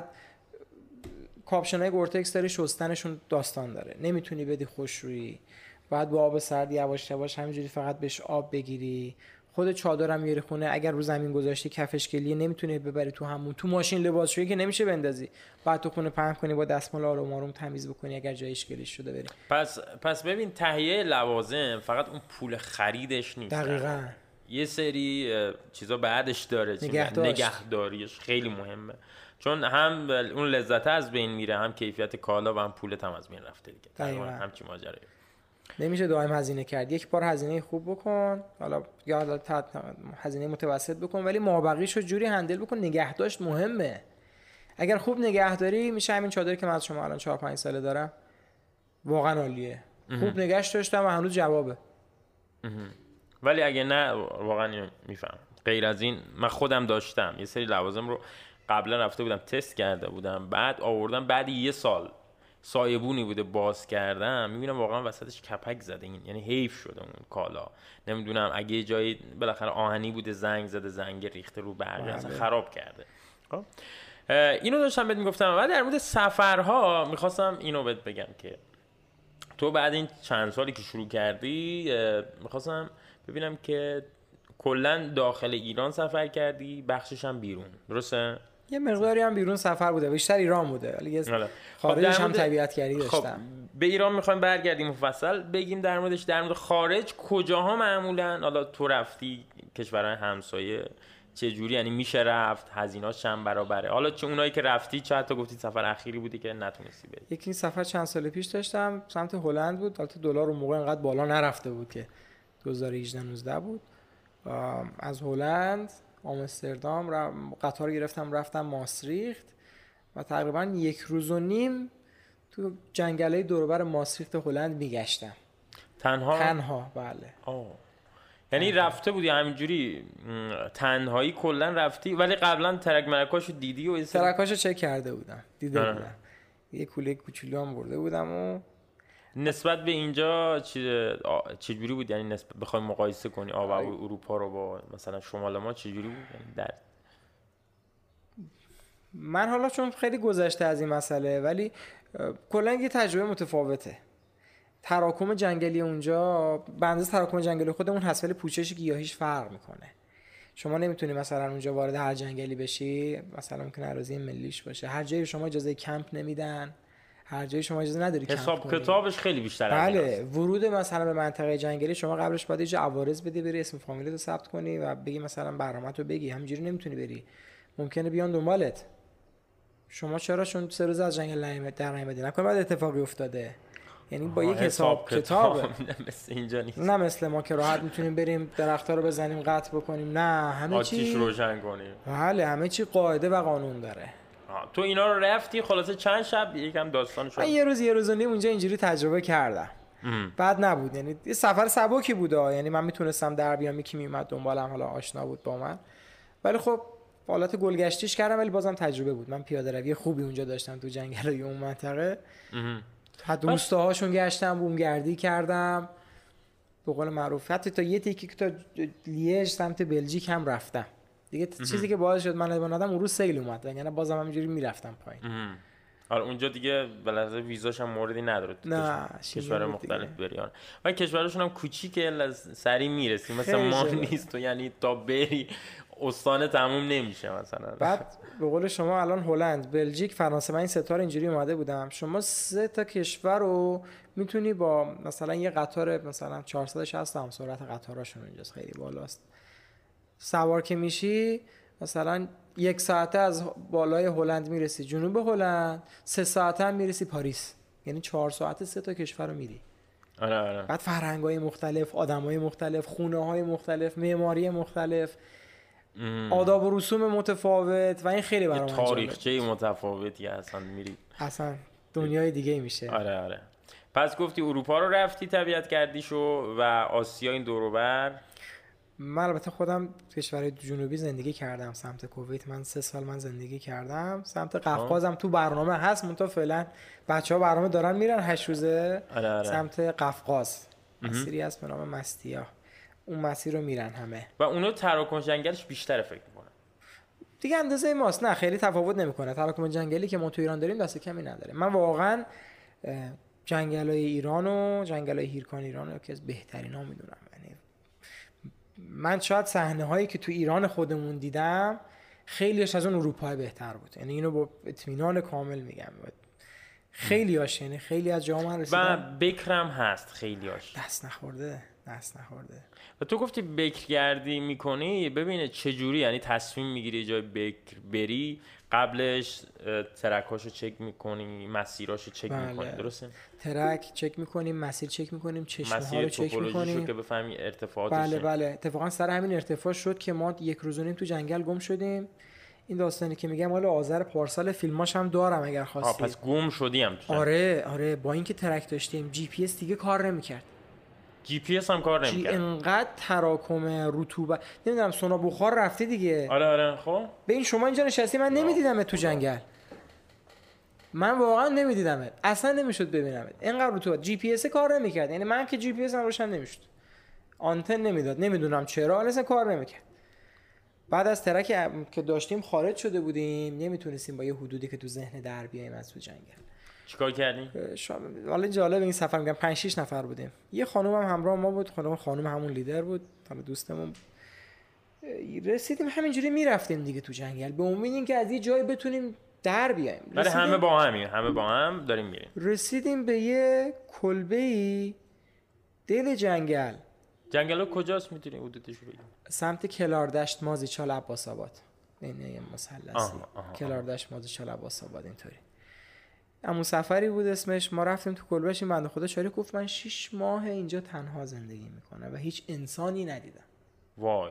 B: کاپشنای گورتکس داری، شستنشون داستان داره، نمیتونی بدی خوشرویی. بعد با آب سرد یواش یواش همینجوری فقط بهش آب بگیری. خود چادرم میاری خونه، اگر رو زمین گذاشتی کفش کلیه نمیتونی ببری تو همون. تو ماشین لباسشویی که نمیشه بندازی، بعد تو خونه پهن کنی با دستمال آروم آروم تمیز بکنی اگر جایش گلیش شده بری.
A: پس ببین، تهیه لوازم فقط اون پول خریدش نیست.
B: دقیقاً
A: یه سری چیزا بعدش داره، نگهداریش خیلی مهمه، چون هم اون لذت از بین میره، هم کیفیت کالا و هم پولت هم از بین رفته دیگه. تقریبا همچی ماجرایی.
B: نمیشه دائم هزینه کرد. یک بار هزینه خوب بکن، حالا یا هزینه متوسط بکن، ولی مابقیشو جوری هندل بکن. نگهداشت مهمه. اگر خوب نگهداری میشه همین چادری که من از شما الان 4-5 ساله دارم، واقعا عالیه. خوب نگهش داشتم و هنوز جوابه.
A: ولی اگه نه، واقعا میفهم. غیر از این من خودم داشتم یه سری لوازم رو قبلا رفته بودم تست کرده بودم، بعد آوردم، بعد یه سال سایبونی بوده باز کردم، میبینم واقعا وسطش کپک زده. این یعنی حیف شده اون کالا. نمیدونم اگه یه جایی بالاخره آهنی بوده زنگ زده، زنگ ریخته رو برقی، اصلا خراب کرده. خب اینو داشتم بهت میگفتم. بعد در مورد سفرها میخواستم اینو بهت بگم که تو بعد این چند سالی که شروع کردی، میخواستم ببینم که کلا داخل ایران سفر کردی، بخشش هم بیرون، درسته؟
B: یه مقداری هم بیرون سفر بوده، بیشتر ایران بوده، ولی خارجش هم طبیعت‌گری داشتم.
A: خب به ایران میخوایم برگردیم، مفصل بگیم در موردش. در مورد خارج کجاها معمولا حالا تو رفتی؟ کشورهای همسایه چه جوری؟ یعنی میشه رفت؟ هزینه‌اش چند برابره؟ حالا چه اونایی که رفتی، چه حتی گفتی سفر اخیری بودی که نتونستی بری؟
B: یکی سفر چند سال پیش داشتم سمت هلند بود. البته دلار اون موقع انقدر بالا نرفته بود که 2018-19 بود. از هلند آمستردام قطار گرفتم رفتم ماسریخت و تقریبا 1.5 روز تو جنگل‌های دور و بر ماسریخت هلند میگشتم. تنها بله.
A: یعنی رفته بودی همینجوری تنهایی کلا رفتی، ولی قبلا ترک مرکاشو دیدی و
B: ترکاشو چک کرده بودم، دیده بودم. یه کوله کوچولو هم برده بودم. و
A: نسبت به اینجا چجوری بود؟ یعنی نسبت بخوای مقایسه کنی آب و اروپا رو با مثلا شمال ما چجوری بود؟ یعنی در
B: من حالا چون خیلی گذشته از این مسئله، ولی کلا یه تجربه متفاوته. تراکم جنگلی اونجا به اندازه تراکم جنگلی خودمون هست، ولی پوشش گیاهیش فرق میکنه. شما نمیتونی مثلا اونجا وارد هر جنگلی بشی، مثلا ممکنه اراضی ملیش باشه، هر جایی شما اجازه کمپ نمیدن، هر جایی شما اجازه نداری کمپ کنی.
A: حساب کتابش خیلی بیشتر از
B: بله. ورود مثلا به منطقه جنگلی شما قبلش باید یه عوارض بدی، بری اسم فامیلت رو ثبت کنی و بگی مثلا برنامه‌تو بگی. همینجوری نمیتونی بری، ممکنه بیان دنبالت. شما چرا چون 3 روز از جنگل در نیومدی؟ نکنه بعد اتفاقی افتاده. یعنی با یک حساب کتاب
A: مثل اینجا نیست.
B: نه مثل ما که راحت میتونیم بریم درخت‌ها رو بزنیم قطع بکنیم. نه، همه چی
A: آتیش روشن کنیم.
B: بله، همه چی قاعده و قانون داره.
A: تو اینا رو رفتی خلاصه چند شب یکم داستان شد؟
B: من یه روز و نیم اونجا اینجوری تجربه کردم. بعد نبود، یعنی یه سفر سبکی بود. یعنی من میتونستم در بیام، یکی میومد دنبالم، حالا آشنا بود با من، ولی خب حالت گلگشتیش کردم، ولی بازم تجربه بود. من پیاده روی خوبی اونجا داشتم تو جنگلای اون منطقه. حتی روستاهاشون گشتم، بومگردی کردم به قول معروف. حتی تا یه تیکی تا لیژ سمت بلژیک هم رفتم دیگه. چیزی که باعث شد من بنادم اون روز سیل اومد، یعنی بازم همینجوری میرفتم پایین.
A: آره اونجا دیگه بالاخره ویزاش هم موردی نداره.
B: نه،
A: کشور مختلف بری. و کشورشون هم کوچیکه، سری میرسی، مثلا ما نیست. تو یعنی تا بری استان تموم نمیشه مثلا.
B: بعد به قول شما الان هلند، بلژیک، فرانسه، من این 3 تا اینجوری اومده بودم. شما 3 تا کشور رو میتونی با مثلا یه قطار مثلا 460 هم سرعت قطاراشون اینجاست خیلی بالاست، سوار که میشی مثلا 1 ساعته از بالای هلند میرسی جنوب هلند، 3 ساعته هم میرسی پاریس. یعنی 4 ساعته 3 تا کشور رو میری.
A: آره.
B: بعد فرهنگ‌های مختلف، آدم‌های مختلف، خونه‌های مختلف، معماری مختلف، آداب و رسوم متفاوت، و این خیلی برام
A: تاریخچه متفاوتی اصلا میری،
B: اصلا دنیای دیگه میشه.
A: آره. پس گفتی اروپا رو رفتی طبیعت گردیشو و آسیا این دور و بر.
B: من البته خودم کشورهای جنوبی زندگی کردم، سمت کویت من 3 سال من زندگی کردم، سمت قفقازم تو برنامه هست، منتها فعلا بچه‌ها برنامه دارن میرن 8 روزه سمت قفقاز، مسیری هست به نام مستیا، اون مسیر رو میرن همه
A: و اونو تراکم جنگلش بیشتره فکر می‌کنم
B: دیگه اندازه ماست. نه خیلی تفاوت نمیکنه، تراکم جنگلی که ما تو ایران داریم دست کمی نداره. من واقعا جنگل‌های ایران و جنگل‌های هیرکان ایران رو که از بهترینا میدونم. یعنی من شاید صحنه‌هایی که تو ایران خودمون دیدم خیلیش از اون اروپا بهتر بود، یعنی اینو با اطمینان کامل میگم. خیلی‌هاش یعنی خیلی از جاها من رسیدم
A: و بکرم هست خیلی‌هاش
B: دست نخورده.
A: و تو گفتی بکرگردی میکنی، ببینه چه جوری یعنی تصمیم میگیری جای بکر بری، قبلش ترکاشو چک میکنی، مسیراشو چک میکنی، درسته؟
B: ترک چک میکنیم، مسیر چک میکنیم، چشمه‌ها رو چک میکنیم
A: که بفهمی ارتفاعاتش.
B: بله اتفاقا سر همین ارتفاع شد که ما 1 روز و نیم تو جنگل گم شدیم. این داستانی که میگم مال آذر پارسال، فیلماش هم دارم اگر خواستید.
A: پس گم شدی هم تو؟
B: آره با اینکه ترک داشتیم جی پی اس دیگه کار نمیکرد.
A: جی پی اس هم کار نمیکرد.
B: انقدر تراکم رطوبت، نمیدونم سونا بخار رفته دیگه.
A: آره خب
B: ببین شما اینجا نشستی، من نمیدیدمت تو جنگل، من واقعا نمیدیدمت، اصلا نمیشد ببینمت، اینقدر رطوبت. جی پی اس کار نمیکرد، یعنی من که جی پی اس هم روشن نمیشد، آنتن نمیداد، نمیدونم چرا اصلا کار نمیکرد. بعد از ترک که داشتیم خارج شده بودیم، نمیتونستیم با یه حدودی که تو ذهن در بیایم از تو جنگل.
A: چیکار کردیم؟
B: حالا جالب این سفر میگم 5-6 نفر بودیم، یه خانم هم همراه ما بود، خانم همون لیدر بود، حالا دوستمون. رسیدیم همینجوری میرفتیم دیگه تو جنگل به امید اینکه از یه جایی بتونیم در بیایم.
A: ولی همه با هم داریم میریم.
B: رسیدیم به یه کلبه‌ای دل جنگل.
A: جنگل کجاست میتونی حدودش بگی؟
B: سمت کلاردشت، مازیچال، عباس آباد، این یه مثلثی. کلاردشت، مازیچال، عباس آباد، اینطوری. همون سفری بود اسمش. ما رفتیم تو کلبهش، این بنده خدا شریک گفت من 6 ماه اینجا تنها زندگی میکنم و هیچ انسانی ندیدم.
A: وای.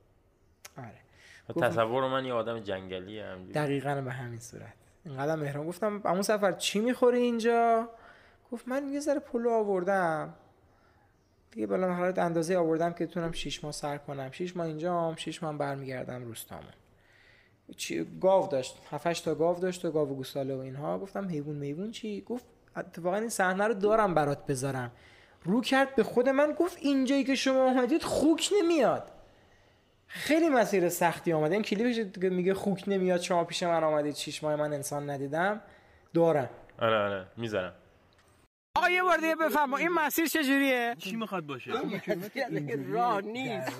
B: آره.
A: تصور من یه آدم جنگلی هم
B: دقیقاً به همین صورت. اینقدر مهربان. گفتم همون سفر چی میخوری اینجا؟ گفت من یه ذره پلو آوردم دیگه، بالا حالت اندازه آوردم که بتونم 6 ماه سر کنم. 6 ماه اینجام، 6 ماه برمیگردم روستامون. گاو داشت، 7-8 تا گاو داشت و گاو گوساله و اینها. گفتم حیوان چی؟ گفت اتفاقا این صحنه رو دارم برات بذارم. رو کرد به خود من گفت اینجایی که شما اومدید خوک نمیاد. خیلی مسیر سختی اومده. این کلیپش میگه خوک نمیاد شما پیش من اومدید 6 ماه من انسان ندیدم، دارم.
A: آره میذارم.
B: آقا یه بار دیگه بفرما این مسیر چجوریه؟
C: چی میخواد باشه؟
B: راه نیست.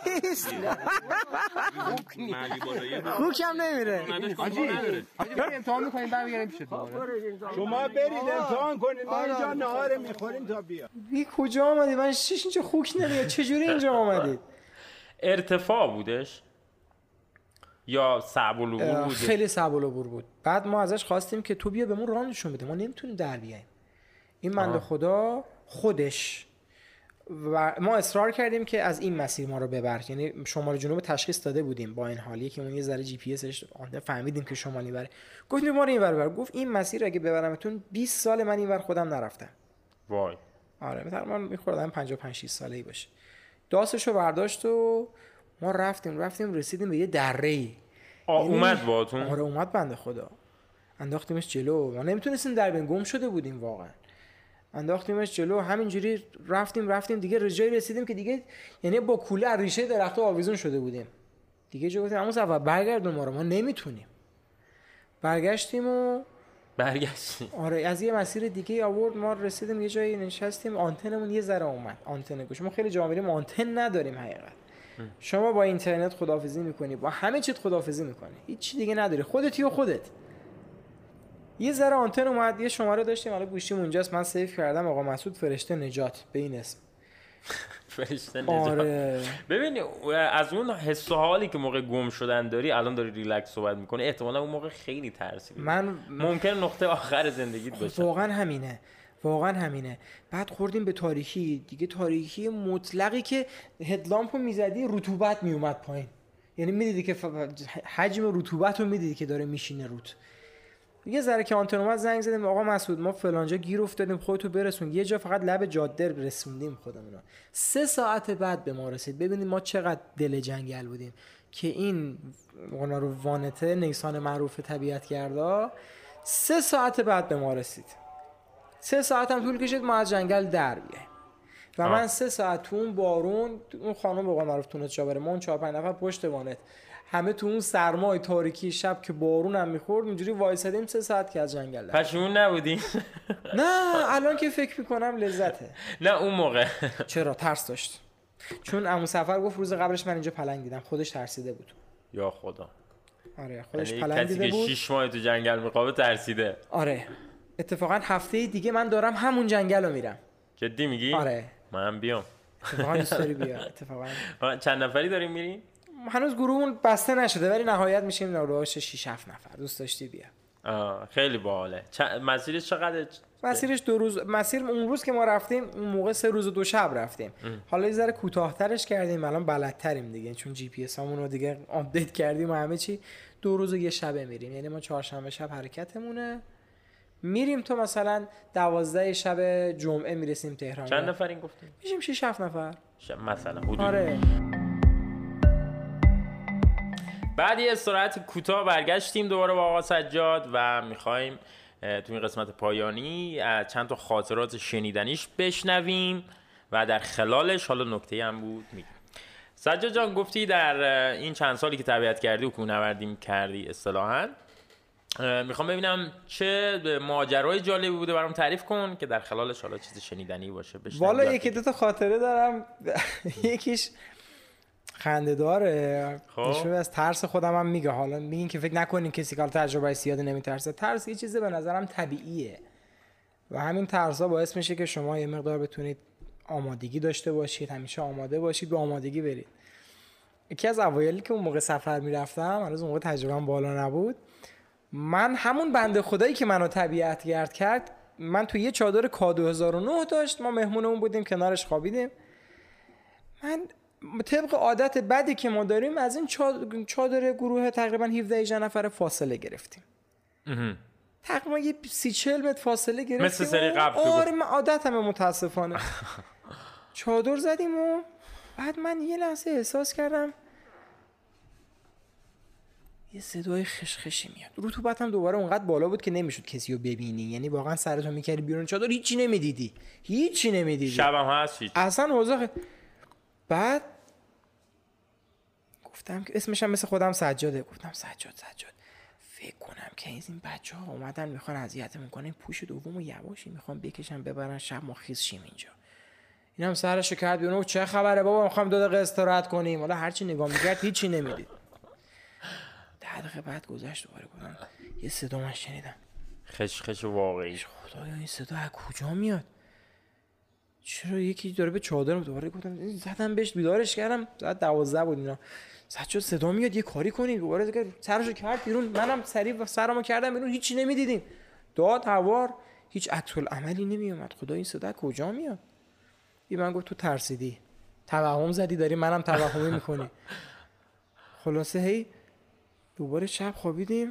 B: خوک هم نمیره.
C: حاجی امتحان میکنیم برمیگردیم پیش شما برید امتحان کنید، ما اینجا نهار میخوریم تا بیا.
B: کجا آمدی؟ من اینجا خوک نمیاد، چجوری اینجا آمدید؟
A: ارتفاع بودش یا صعب العبور بود؟
B: خیلی صعب العبور بود. بعد ما ازش خواستیم که تو بیا بهمون راه نشون بده، ما نمیتونیم در بیاییم. این بنده خدا خودش و ما اصرار کردیم که از این مسیر ما رو ببر، یعنی شمال جنوب تشخیص داده بودیم، با این حالی که اون یه ذره جی پی اسش فهمیدیم که شمالی بره. گفتیم ما رو اینور ببر. گفت این مسیر اگه ببرمتون 20 سال من اینور خودم نرفتم.
A: وای.
B: آره مثلا میخوردم 55-6 ساله‌ای باشه. داستشو برداشت و ما رفتیم رسیدیم به یه دره‌ای.
A: اومد باهاتون؟
B: آره اومد بنده خدا. انداختیمش جلو، ما نمیتونستیم در بین، گم شده بودیم واقعا. انداختیمش جلو، همینجوری رفتیم دیگه رجایی رسیدیم که دیگه یعنی با کوله از ریشه درخت‌ها آویزون شده بودیم دیگه. جو گفتیم همون سفر برگردون ما نمیتونیم. برگشتیم. آره از یه مسیر دیگه آورد، ما رسیدیم یه جایی نشستیم، آنتنمون یه ذره اومد، آنتن گوش. ما خیلی جا میریم آنتن نداریم حقیقت. شما با اینترنت خداحافظی میکنی، با همه چیت خداحافظی میکنی، هیچ چی دیگه نداری، خودتی و خودت. یه ذره آنتن اومد، یه شماره داشتیم، حالا گوشیم اونجاست، من سیو کردم آقا مسعود فرشته نجات به این اسم.
A: فرشته نجات. آره. ببین از اون حس و حالی که موقع گم شدن داری، الان داری ریلکس صحبت میکنی، احتمالاً اون موقع خیلی ترسیدی. ممکن نقطه آخر زندگیت باشه.
B: واقعا همینه. بعد خوردیم به تاریکی دیگه، تاریکی مطلقی که هدلامپو میزدی رطوبت میومد پایین، یعنی میدیدی که حجم رطوبت رو میدیدی که داره میشینه رود. یه ذره که آنتن اومد زنگ زدیم آقا مسعود ما فلانجا گیر افتادیم خودتو برسون. یه جا فقط لب جاده رسوندیم خودمون. 3 ساعت بعد به ما رسید. ببینید ما چقدر دل جنگل بودیم که این رو وانته نیسان معروف طبیعتگردا 3 ساعت بعد به ما رسید. 3 ساعت هم طول کشید ما از جنگل در بیاییم و من 3 ساعت تو اون بارون، اون خانم به قول معروف تونست جا بره، ما اون 4-5 نفر پشت وانت همه تو اون سرمای تاریکی شب که بارون هم میخورد اونجوری وایسادیم 3 ساعت که از جنگل در.
A: پشیمون نبودین؟
B: نه الان که فکر میکنم لذته.
A: نه اون موقع
B: چرا؟ ترس داشت، چون عمو سفر گفت روز قبلش من اینجا پلنگ دیدم، خودش ترسیده بود.
A: یا خدا.
B: آره خودش
A: یعنی
B: پلنگ دیده بود.
A: کسی که 6 ماه تو جنگل میخوابه ترسیده.
B: آره اتفاقا هفته دیگه من دارم همون جنگل رو میرم.
A: جدی میگی؟
B: آره
A: من بیام.
B: اتفاقا دوست داری بیا. اتفاقا
A: چند نفری داریم میرین؟
B: هنوز گروهمون بسته نشده ولی نهایت میشیم نوروش 6-7 نفر. دوست داشتی بیا.
A: خیلی باحاله. مسیرش چقدر؟
B: مسیرش 2 روز. مسیر اون روز که ما رفتیم اون موقع 3 روز و 2 شب رفتیم. حالا یه ذره کوتاه‌ترش کردیم الان بلدتریم دیگه چون جی پی اس همون رو دیگه آپدیت کردیم و همه چی. 2 روز و 1 شب میریم. یعنی ما چهارشنبه شب حرکتمونه میریم تو مثلا 12 شب جمعه میرسیم تهران.
A: چند نفرین گفتیم؟
B: میشیم 6-7 نفر
A: مثلا حدود.
B: آره.
A: بعد یه استراحت کوتاه برگشتیم دوباره با آقا سجاد و میخوایم تو این قسمت پایانی چند تا خاطرات شنیدنیش بشنویم و در خلالش حالا نکته هم بود میگم. سجاد جان گفتی در این چند سالی که تربیت کردی و کوهنوردی کردی اصطلاحاً، میخوام ببینم چه ماجرای جالبی بوده برام تعریف کن که در خلالش حالا چیز شنیدنی باشه بشنویم.
B: والا یکی دو تا خاطره دارم. یکیش خنده داره نشون از ترس خودم هم میگه. حالا میگین که فکر نکنین کسی که تجربه زیاد نمیترسه. ترس یه چیزی به نظرم طبیعیه و همین ترسا باعث میشه که شما یه مقدار بتونید آمادگی داشته باشید، همیشه آماده باشید، به آمادگی برید. یکی از اوایلی که اون موقع سفر میرفتم، هنوز اون موقع تجربه‌ام بالا نبود، من همون بنده خدایی که منو طبیعتگرد کرد، من تو یه چادر کا 2009 داشت، ما مهمونمون بودیم کنارش خوابیدیم. من طبق عادت بدی که ما داریم از این چادر گروه تقریبا 17 نفر فاصله گرفتیم. تقریبا یه 30-40 متر فاصله گرفتیم.
A: مثل سری قبل.
B: آره من عادتمه متاسفانه. چادر زدیم و بعد من یه لحظه احساس کردم یه صدای خشخشی میاد. رطوبتم دوباره اونقدر بالا بود که نمیشد کسی رو ببینی. یعنی واقعا سرتو میکردی بیرون چادر هیچی نمیدیدی.
A: شبم هست هیچ.
B: اصلا اوضاع. بعد گفتم که اسمش هم مثل خودم سجاده. گفتم سجاد فکر کنم که این بچه‌ها اومدن میخوان اذیتمون کنن. پوش دومو یواشی میخوام بکشن ببرن شب ما خیس شیم اینجا. اینم سرشو کرد بیرون. چه خبره بابا میخوام 2 دقیقه استراحت کنیم. حالا هرچی نگاه میکرد هیچی نمیدید. 10 دقیقه بعد گذشت دوباره گفتم یه صدا من شنیدم.
A: خش واقعی.
B: خدایا این صدا از کجا میاد؟ چرا یکی داره به چادر دوباره گفتم زدم بهش بیدارش کردم. ساعت 12 بود اینا. ساعت صدا میاد یه کاری کنید. دوباره دیگه سرشو کرد بیرون. منم سریع سرمو کردم بیرون. هیچی نمیدیدیم. داد هوار هیچ عکس العملی نمیومد. خدا این صدا کجا میاد؟ من گفت تو ترسیدی. توهم زدی داری منم توهمی میکنی. خلاصه هی دوباره شب خوابیدیم.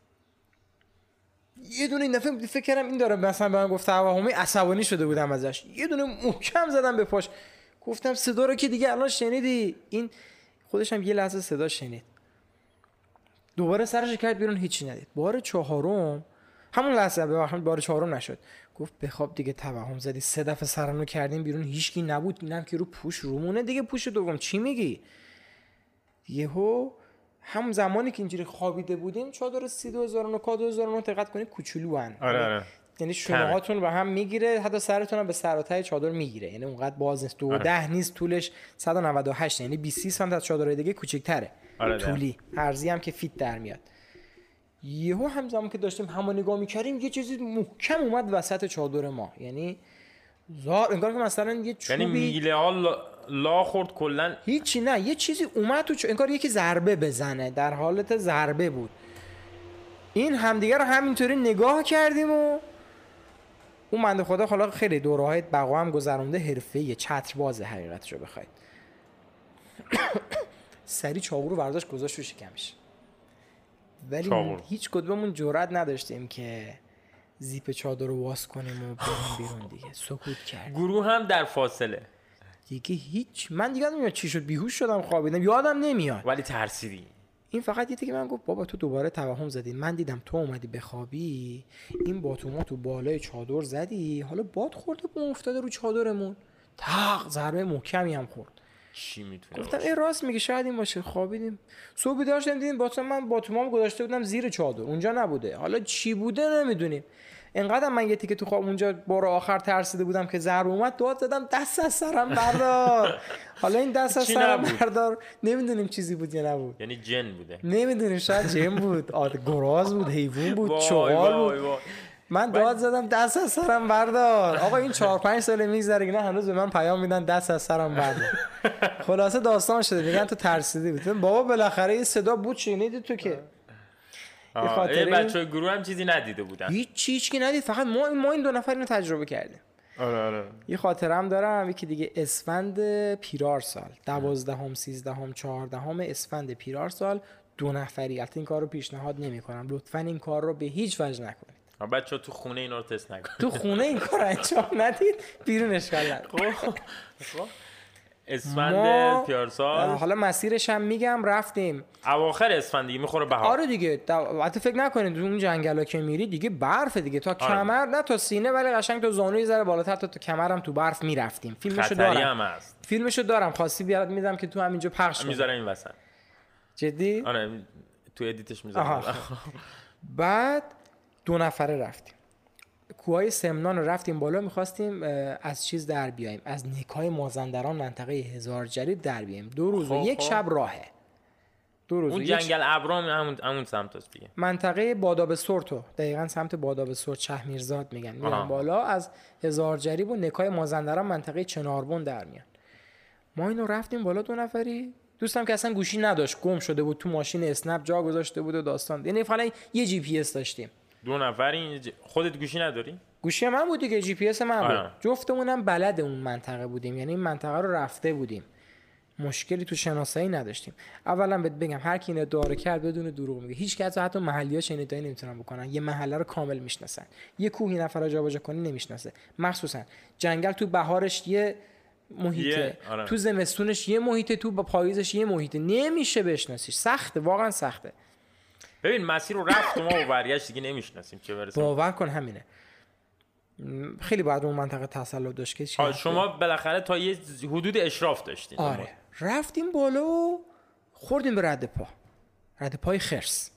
B: یه دونه این دفعه فکر کردم این داره مثلا به من گفت توهمی، عصبانی شده بودم ازش. یه دونه محکم زدم به پاش. گفتم صدا رو که دیگه الان شنیدی. این خودش هم یه لحظه صدا شنید. دوباره سرش کرد بیرون هیچی ندید. بار 4م همون لحظه بار 4م نشد. گفت بخواب دیگه توهم زدی. 3 دفعه سرمو کردیم بیرون هیچکی نبود. اینم که رو پوش رومونه دیگه. پوش دوم چی میگی؟ یهو هم زمانی که اینجوری خوابیده بودیم چادر 32009 کا 2009 دقت کنید کوچولوان.
A: آره.
B: یعنی شونهاتون به هم میگیره، حتی سرتون هم به سر و ته چادر میگیره. یعنی اونقدر باز نیست. 210 نیست طولش 198 یعنی 20 سانتی از چادرهای دیگه کوچیک‌تره. طولی عرضی هم که فیت در میاد. یهو همزمان که داشتیم همو نگاه می‌کردیم یه چیزی محکم اومد وسط چادر ما. یعنی انگار که مثلا یه چوبی،
A: یعنی میله ها لا خورد کلا
B: هیچی نه، یه چیزی اومد تو انگار یکی ضربه بزنه، در حالت ضربه بود. این همدیگه رو همینطوری نگاه کردیم و اون بنده خدا حالا خیلی دوره‌های بقا هم گذرونده، حرفه‌ای چترباز حقیقتشو بخواید. سری چاقو رو برداشت گذاشت رو شکمش ولی
A: چاقو.
B: هیچ کدوممون جرئت نداشتیم که زیپ چادر رو واس کنیم و بریم بیرون دیگه. سکوت کرد
A: گروه هم در فاصله
B: دیگه. هیچ من دیگه نمیدونم چی شد، بیهوش شدم خوابیدم یادم نمیاد.
A: ولی ترسیدی.
B: این فقط یه که من گفت بابا تو دوباره توهم زدی. من دیدم تو اومدی بخوابی، این باتوما تو بالای چادر زدی، حالا باد خورده بوم افتاده رو چادرمون، تق ضربه محکمی هم خورد.
A: چی میتونه
B: گفتم این راست میگه، شاید این باشه. خوابیدیم، صبح بیدار شدیم دیدیم من باتومام گذاشته بودم زیر چادر، اونجا نبوده. حالا چی بوده نمیدونیم. انقدر من یه تیکه تو خواب اونجا بار آخر ترسیده بودم که ضربه اومد داد زدم دست از سرم بردار. حالا این دست از سرم بردار نمیدونیم چیزی بود یا نبود.
A: یعنی جن بوده.
B: نمیدونیم، شاید جن بود، گراز بود، حیوان بود، چغال بود. من داد زدم دست از سرم بردار. آقا این 4-5 سال میگذره اینا هنوز به من پیام میدن دست از سرم بردار. خلاصه داستان شده میگن تو ترسیدی بود. بابا بالاخره این صدا بود شنیدی تو که.
A: بچه‌های گروه هم چیزی ندیده بودن.
B: هیچ کی ندید، فقط ما این 2 نفر اینو تجربه کردیم.
A: آره.
B: یه خاطرم دارم، یکی دیگه اسفند پیرار سال 12ام 13ام 14ام اسفند پیرار سال 2 نفری. البته این کار رو پیشنهاد نمی‌کنم، لطفاً این کار رو به هیچ وجه نکنید.
A: بچه‌ها تو خونه اینا رو تست نکنید.
B: تو خونه این کار انجام ندید، بیرون اشکال نداره.
A: خب اسفند پیارسال
B: حالا مسیرش هم میگم، رفتیم
A: اواخر اسفند دیگه میخوره بهار.
B: آره دیگه. البته فکر نکنید اون جنگلا که میری دیگه برف دیگه تا کمر، نه تا سینه، ولی قشنگ تا زانوی ذره بالاتر تا کمرم تو برف میرفتیم. فیلمشو دارم. فیلمشو دارم، خواستی بیارم میدم که تو همینجا پخش کنم.
A: میذارم این وسط.
B: جدی؟
A: آره تو ادیتش میذارم.
B: بعد 2 نفره رفتیم کوههای سمنان، رفتیم بالا، میخواستیم از چیز در بیاییم، از نیکای مازندران منطقه هزار جریب در بیاییم. 2 روز و 1 شب راهه. 2 روز
A: اون جنگل ابرام همون سمت است دیگه.
B: منطقه باداب سرتو، دقیقاً سمت باداب سرت، شه میرزاد میگن. میرن بالا از هزار جریب و نیکای مازندران منطقه چناربون در میان. ما اینو رفتیم بالا 2 نفری. دوستم که اصلا گوشی نداشت، گم شده بود تو ماشین، اسنپ جا گذاشته بود و داستان. یعنی فعلا یه جی پی اس داشتیم.
A: 2 نفری. خودت گوشی نداری؟
B: گوشی من بود دیگه، جی پی اس من بود. جفتمونم بلد اون منطقه بودیم، یعنی این منطقه رو رفته بودیم، مشکلی تو شناسایی نداشتیم. اولا بهت بگم هر کی اینو ادعا کرد بدون دروغ میگه. هیچ کس حتی محلی‌ها شنیدایی نمیتونن بکنن. یه محله رو کامل میشناسن، یه کوهی نفر جابجا کنی نمیشناسه. مخصوصا جنگل تو بهارش یه محیطه، تو زمستونش یه محیطه، تو با پاییزش یه محیطه، نمیشه بشناسیش. سخته، واقعا سخته.
A: ببین مسیر رو رفت ما و برگشت دیگه نمیشناسیم چه برسه.
B: باور کن همینه. خیلی باید اون منطقه تسلط داشت که
A: شما بالاخره تا یه حدود اشراف داشتین.
B: آره. رفتیم بالا و خوردیم به رد پای خرس.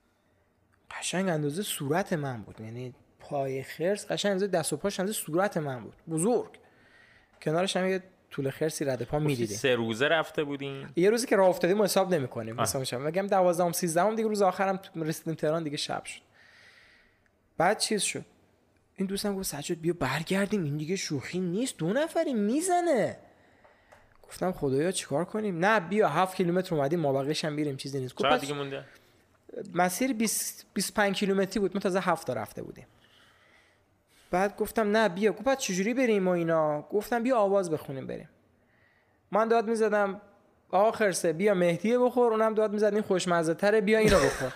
B: قشنگ اندازه صورت من بود، یعنی پای خرس قشنگ اندازه دست و پاش اندازه صورت من بود، بزرگ. کنارش هم یه طول خرسی رد پا می‌دیدیم.
A: 3 روزه رفته بودین؟
B: یه روزی که راه افتادیم حساب نمی‌کنیم. مثلا میگم 12ام 13ام دیگه روز آخرم رسیدیم تهران دیگه شب شد. بعد چیز شد، این دوستم گفت سجاد بیا برگردیم، این دیگه شوخی نیست، 2 نفری میزنه. گفتم خدایا چیکار کنیم؟ نه بیا 7 کیلومتر اومدیم، ما بقیه‌ش هم بریم، چیزی نیست.
A: چقدر دیگه مونده؟
B: مسیر 25 کیلومتری بود، ما تازه 7 رفته بودیم. بعد گفتم نه بیا. گفت بعد چجوری بریم و اینا؟ گفتم بیا آواز بخونیم بریم. من داد میزدم آقا خرسه بیا مهدیه بخور، اونم داد میزد این خوشمزه تره بیا اینو بخور.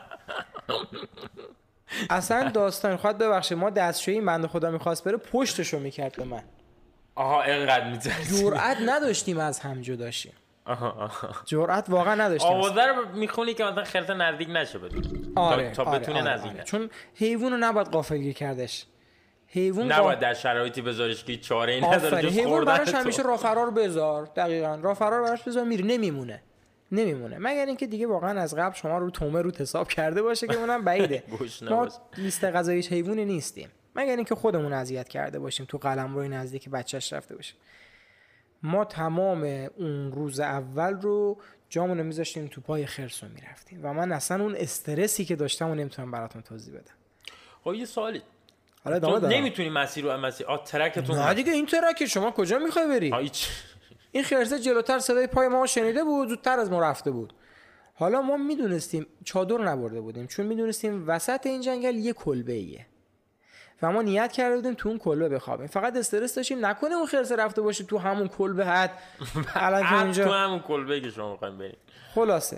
B: اصلا داستان خواهد ببخشید ما دستشویی بنده خدا میخواست بره پشتشو میکرد به من.
A: آها اینقدر می‌ترسید.
B: جرأت نداشتیم از هم جداشیم. جرأت واقعا نداشتیم.
A: آوازه رو میخونی که مثلا خرس نزدیک نشه بدون.
B: آره،
A: تا بتونه نزدیک.
B: آره. چون حیوان رو نباید غافلگیر کردش.
A: حیوان نباید در شرایطی بذاریش که چاره‌ای نداره جز خوردن.
B: حیوان براش همیشه راه فرار بذار. دقیقاً راه فرار براش بذار، میره نمیمونه مگر اینکه دیگه واقعا از قبل شما رو تومه رو حساب کرده باشه که اونم بعیده. ما لیست غذایی حیوانی نیستیم، مگر اینکه خودمون اذیت کرده باشیم تو قلمرو نزدیک بچه‌ش رفته باشیم. ما تمام اون روز اول رو جامونو میذاشتیم تو پای خرس رو میرفتیم و من اصلا اون استرسی که داشتم رو نمیتونم براتون توضیح بدم.
A: خب یه سوالی،
B: حالا
A: تو نمیتونی مسیر ترکتون
B: نه دیگه این ترک شما کجا میخوای بری؟ این خرسه جلوتر صدای پای ما شنیده بود، زودتر از ما رفته بود. حالا ما میدونستیم چادر نبرده بودیم، چون میدونستیم وسط این جنگل یه کلبه ایه و ما نیت کرده بودیم تو اون کلبه بخوابیم. فقط استرس داشتیم نکنه اون خرسه رفته باشه تو همون کلبه الان که اونجا
A: تو همون کلبه که شما می‌خواید برید.
B: خلاصه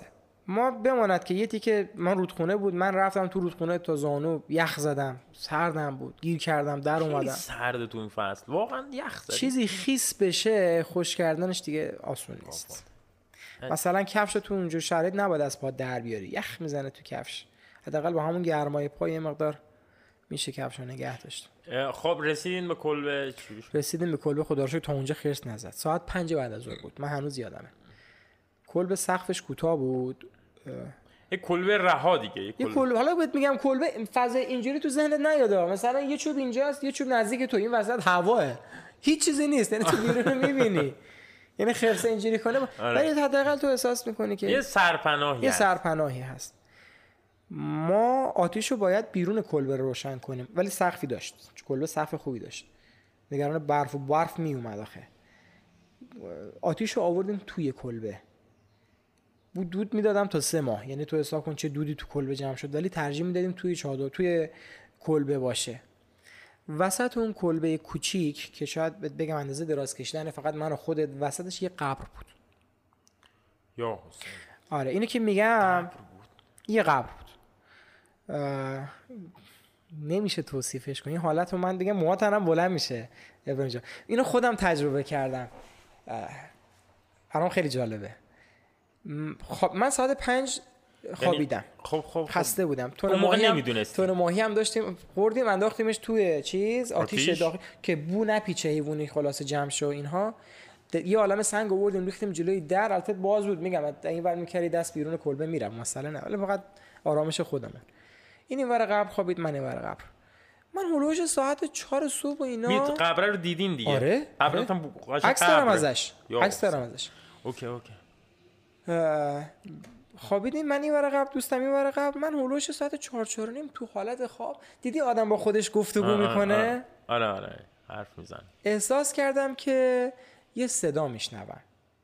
B: ما بماند که یه تیکه من رودخونه بود، من رفتم تو رودخونه تا زانو، یخ زدم، سردم بود، گیر کردم، در اومدم.
A: سرد تو این فصل واقعا یخ زدی.
B: چیزی خیس بشه خوش کردنش دیگه آسون نیست. مثلا کفش تو اونجور شرایط نباید از پا در بیاری، یخ میزنه تو کفش. حداقل با همون گرمای پا یه مقدار میشه کفشو نگه داشت.
A: خب رسیدین به کلبه؟
B: رسیدیم به کلبه، خدا رو شکر تا اونجا خرس نزد. ساعت 5 بعد از ظهر بود، من هنوز یادمه. کلبه سقفش کوتاه بود.
A: یه کلبه رها دیگه.
B: یه کلبه، حالا بهت میگم کلبه فضا اینجوری تو ذهنت نیاد. مثلا یه چوب اینجاست، یه چوب نزدیک تو، این وسط هواه، هیچ چیزی نیست، یعنی تو بیرون میبینی. یعنی خرس اینجوری کنه، ولی حداقل تو احساس میکنی که یه سرپناهی هست. ما آتیشو باید بیرون کلبه روشن کنیم، ولی سقفی داشت، کلبه سقف خوبی داشت، نگران برف می اومد آخه. آتیشو آوردیم توی کلبه، دود میدادم تا 3 ماه، یعنی تو حساب کن چه دودی تو کلبه جمع شد، ولی ترجیح میدادیم توی چادر توی کلبه باشه. وسط اون کلبه کوچیک که شاید بگم اندازه دراز کشیدن فقط من و خودت، وسطش یه قبر بود.
A: یا حسین.
B: آره اینو که میگم یه قبر بود. نمیشه توصیفش کنی، حالت من دیگه موهاتم بلند میشه ابراهیم جان. اینو خودم تجربه کردم، برام خیلی جالبه. خب من ساعت 5 خوابیدم.
A: خب
B: خسته بودم.
A: تون
B: ماهی هم داشتیم، خوردیم، انداختیمش توی چیز آتیش داخل که بو نپیچه، حیوانی خلاص جمع شو اینها. یه عالمه سنگ آوردیم ریختیم جلوی در، البته باز بود، میگم این ور میکردی دست بیرون کلبه میرم مثلا، نه ولی فقط آرامش خودمون. این ور قبر خوابید، من این ور قبر. من هولوش ساعت 4 صبح و اینا
A: قبر رو دیدین دیگه؟
B: آره
A: قبرتون
B: عکس دارم ازش.
A: اوکی.
B: خوابیدیم، من این ور قبر، دوستم این ور قبر. من هولوش ساعت 4 نیم تو حالت خواب، دیدی آدم با خودش گفتگو میکنه؟
A: آره حرف میزنه.
B: احساس کردم که یه صدا میشنوم،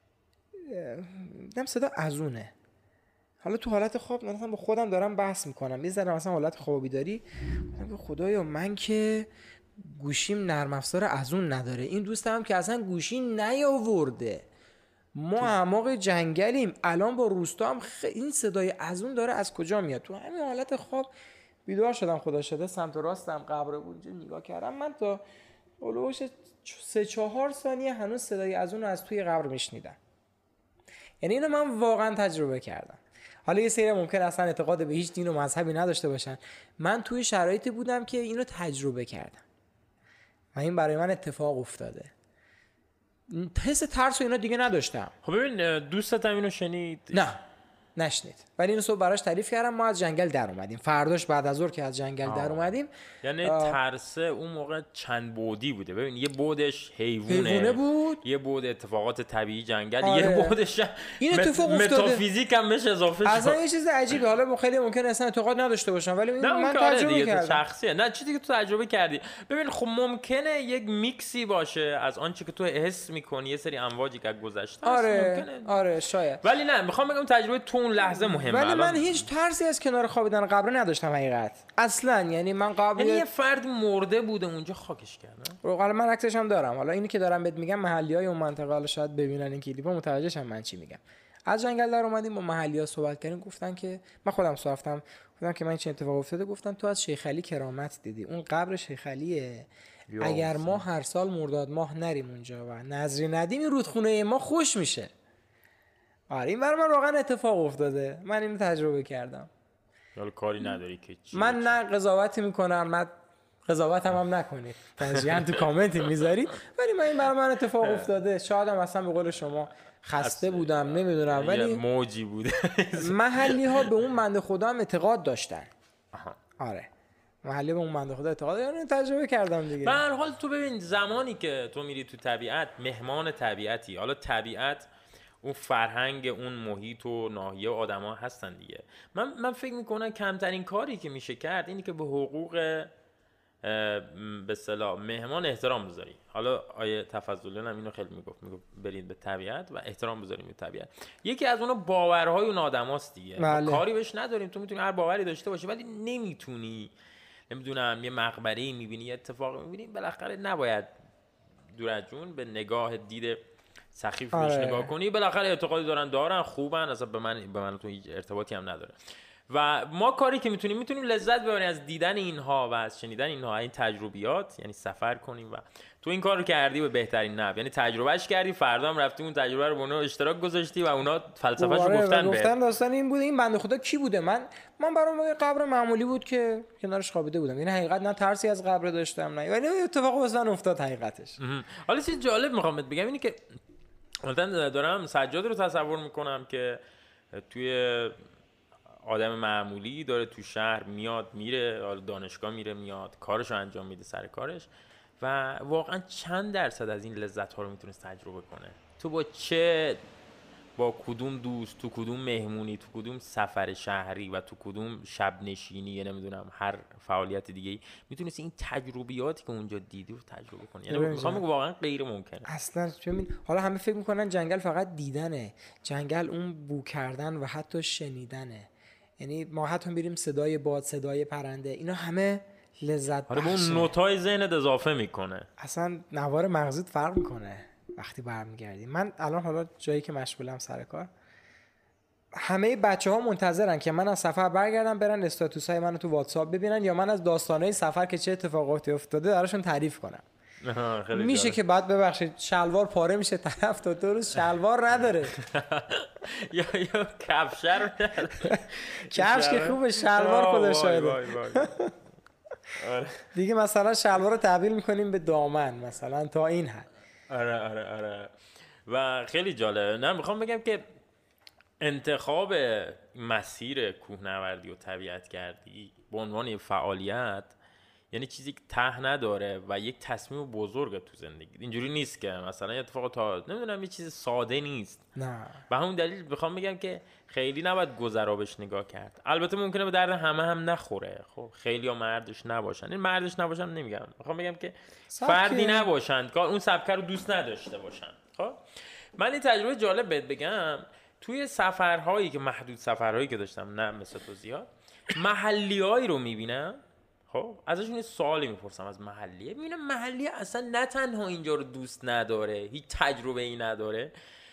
B: دیدم صدا اذونه. حالا تو حالت خواب مثلا با خودم دارم بحث میکنم، یه ذره مثلا حالت خوابی داری، میگم خدایا من که گوشیم نرم افزار اذون نداره، این دوستم که اصلا گوشی نیاورده، ما اعماق جنگلیم، الان با روستا هم این صدای اذون داره از کجا میاد؟ تو همین حالت خواب بیدار شدم، خدا شده سمت راستم قبر بود، نگاه کردم، من تا اولوش 3-4 ثانیه هنوز صدای اذون رو از توی قبر میشنیدم. یعنی اینو من واقعا تجربه کردم. حالا یه سری ممکن اصلا اعتقاد به هیچ دین و مذهبی نداشته باشن، من توی شرایطی بودم که اینو تجربه کردم و این برای من اتفاق افتاده. حس ترس و اینا دیگه نداشتم.
A: خب ببین دوستت هم اینو شنید؟
B: نه نشنید، ولی اینو صبح براش تعریف کردم. ما از جنگل در اومدیم، فرداش بعد از ظهر که از جنگل در اومدیم،
A: یعنی ترسه اون موقع چند بعدی بوده. ببین یه بعدش حیوونه
B: بود،
A: یه بعد اتفاقات طبیعی جنگل،
B: آره.
A: یه بعدش
B: این اتفاق افتاده،
A: متافیزیک هم بهش اضافه شد.
B: اصلا یه چیز عجیبه. حالا خیلی ممکنه اصلا اعتقاد نداشته باشن، ولی من تجربه کردم.
A: شخصیه، نه چیزی که تو تجربه کردی. ببین خب ممکنه یک میکسی باشه از آنچه که تو حس می‌کنی، یه سری امواجی که گذشته است.
B: آره شاید،
A: ولی نه میخوام بگم تجربه تو اون لحظه مهمه.
B: ولی من هیچ ترسی از کنار خوابیدن قبر نداشتم حقیقت اصلا. یعنی من قبل
A: یه فرد مرده بوده اونجا خاکش کردن.
B: حالا من عکسش هم دارم. حالا اینی که دارم بهت میگم محلیای اون منطقه، حالا شاید ببینن این کلیپو متوجه شن من چی میگم. از جنگل در اومدیم، با محلی‌ها صحبت کردیم، گفتن که من خودم رفتم گفتم که من چه اتفاق افتاده، گفتن تو از شیخ علی کرامت دیدی، اون قبر شیخ علیه، اگر ما هر سال مرداد ماه نریم اونجا و نظری ندیم این رودخونه ما خوش میشه. آره این برای من واقعا اتفاق افتاده، من اینو تجربه کردم.
A: حالا کاری نداری که چی
B: من نه قضاوتی میکنم، من قضاوتم هم نکنید، ترجیحاً تو کامنتی میذارید، ولی من این برای من اتفاق افتاده. شاید هم اصلا به قول شما خسته بودم، نمیدونم، ولی
A: موجی بوده.
B: محلی ها به اون بنده خدا هم اعتقاد داشتن. آره محلی به اون بنده خدا اعتقاد داشتن، تجربه کردم دیگه.
A: به هر حال تو ببین زمانی که تو میری تو طبیعت، مهمان طبیعتی، حالا طبیعت اون فرهنگ اون محیط و ناحیه و آدما هستن دیگه. من فکر میکنم کمترین کاری که میشه کرد اینی که به حقوق به اصطلاح مهمان احترام بذاری. حالا آیه تفضلیان هم اینو خیلی میگفت برید به طبیعت و احترام بذاریم به طبیعت. یکی از اونها باورهای اون آدماست دیگه. کاری بهش نداریم، تو میتونی هر باوری داشته باشی ولی نمیتونی نمیدونم یه مقبره‌ای میبینی، یه اتفاق میبینی، بالاخره نباید دور از جون به نگاه دید سخیف بهش نگاه کنی، بالاخره اعتقادی دارن خوبن، اصلا به من تو هیچ ارتباطی هم نداره. و ما کاری که میتونیم لذت ببریم از دیدن اینها و از شنیدن اینها، این تجربیات، یعنی سفر کنیم. و تو این کار رو کردی به بهترین نحو، یعنی تجربهش کردی، فردا هم رفتی اون تجربه رو با اونها اشتراک گذاشتی و اونا فلسفه‌شو گفتن
B: داستان این بوده این بنده خدا کی بوده. من برام قبر معمولی بود که کنارش خوابیده بودم، این حقیقت نه ترسی از قبر داشتم نه، ولی اتفاق واسه من افتاد حقیقتش.
A: حالا چیز جالب میخوام بگم اینه که مثلا دارم سجاد رو تصور میکنم که توی آدم معمولی داره تو شهر میاد میره، دانشگاه میره میاد، کارشو انجام میده سر کارش، و واقعا چند درصد از این لذت ها رو میتونه تجربه کنه؟ تو با کدوم دوست، تو کدوم مهمونی، تو کدوم سفر شهری و تو کدوم شب نشینی، نمیدونم هر فعالیت دیگه میتونستی این تجربیاتی که اونجا دیدی رو تجربه کنی. یعنی میخوام واقعا غیر ممکنه
B: اصلا. حالا همه فکر میکنن جنگل فقط دیدنه، جنگل اون بو کردن و حتی شنیدنه. یعنی ما حتی میریم صدای باد، صدای پرنده، اینا همه لذت بخشه.
A: به اون نوتای ذهنت اضافه میکنه،
B: اصلا نوار مغزت فرق میکنه وقتی برمیگردی. من الان حالا جایی که مشغولم سر کار، همه بچه‌ها منتظرن که من از سفر برگردم برن استاتوس‌های منو تو واتساپ ببینن یا من از داستان‌های سفر که چه اتفاقاتی افتاده براشون تعریف کنم. میشه که بعد ببخشید شلوار پاره میشه، طرف تا 2 روز شلوار نداره
A: یا کفش رو نداره.
B: کفش که خوبه، شلوار خدا شاهده. دیگه مثلا شلوار رو تبدیل میکنیم به دامن مثلا تا این حد.
A: آره و خیلی جالبه. نه میخوام بگم که انتخاب مسیر کوهنوردی و طبیعتگردی به عنوان فعالیت یعنی چیزی که ته نداره و یک تصمیم بزرگه تو زندگی. اینجوری نیست که مثلا یه اتفاق نمیدونم یه چیز ساده نیست.
B: نه.
A: به همون دلیل میخوام بگم که خیلی نباید گذرا بهش نگاه کرد. البته ممکنه به درد همه هم نخوره. خب خیلی ها مردش نباشن. این مردش نباشن نمیگم. میخوام بگم که فردی نباشن که اون سبکه رو دوست نداشته باشن. خب من این تجربه جالب بهت بگم، توی سفرهایی که محدود سفرهایی که داشتم، نه مثل تو زیاد، محلیایی رو میبینم. خب ازشون یه سوالی میپرسم از محلیه، میبینم محلیه اصلا نه تنها اینجا رو دوست نداره، هیچ تجربه ای نداره،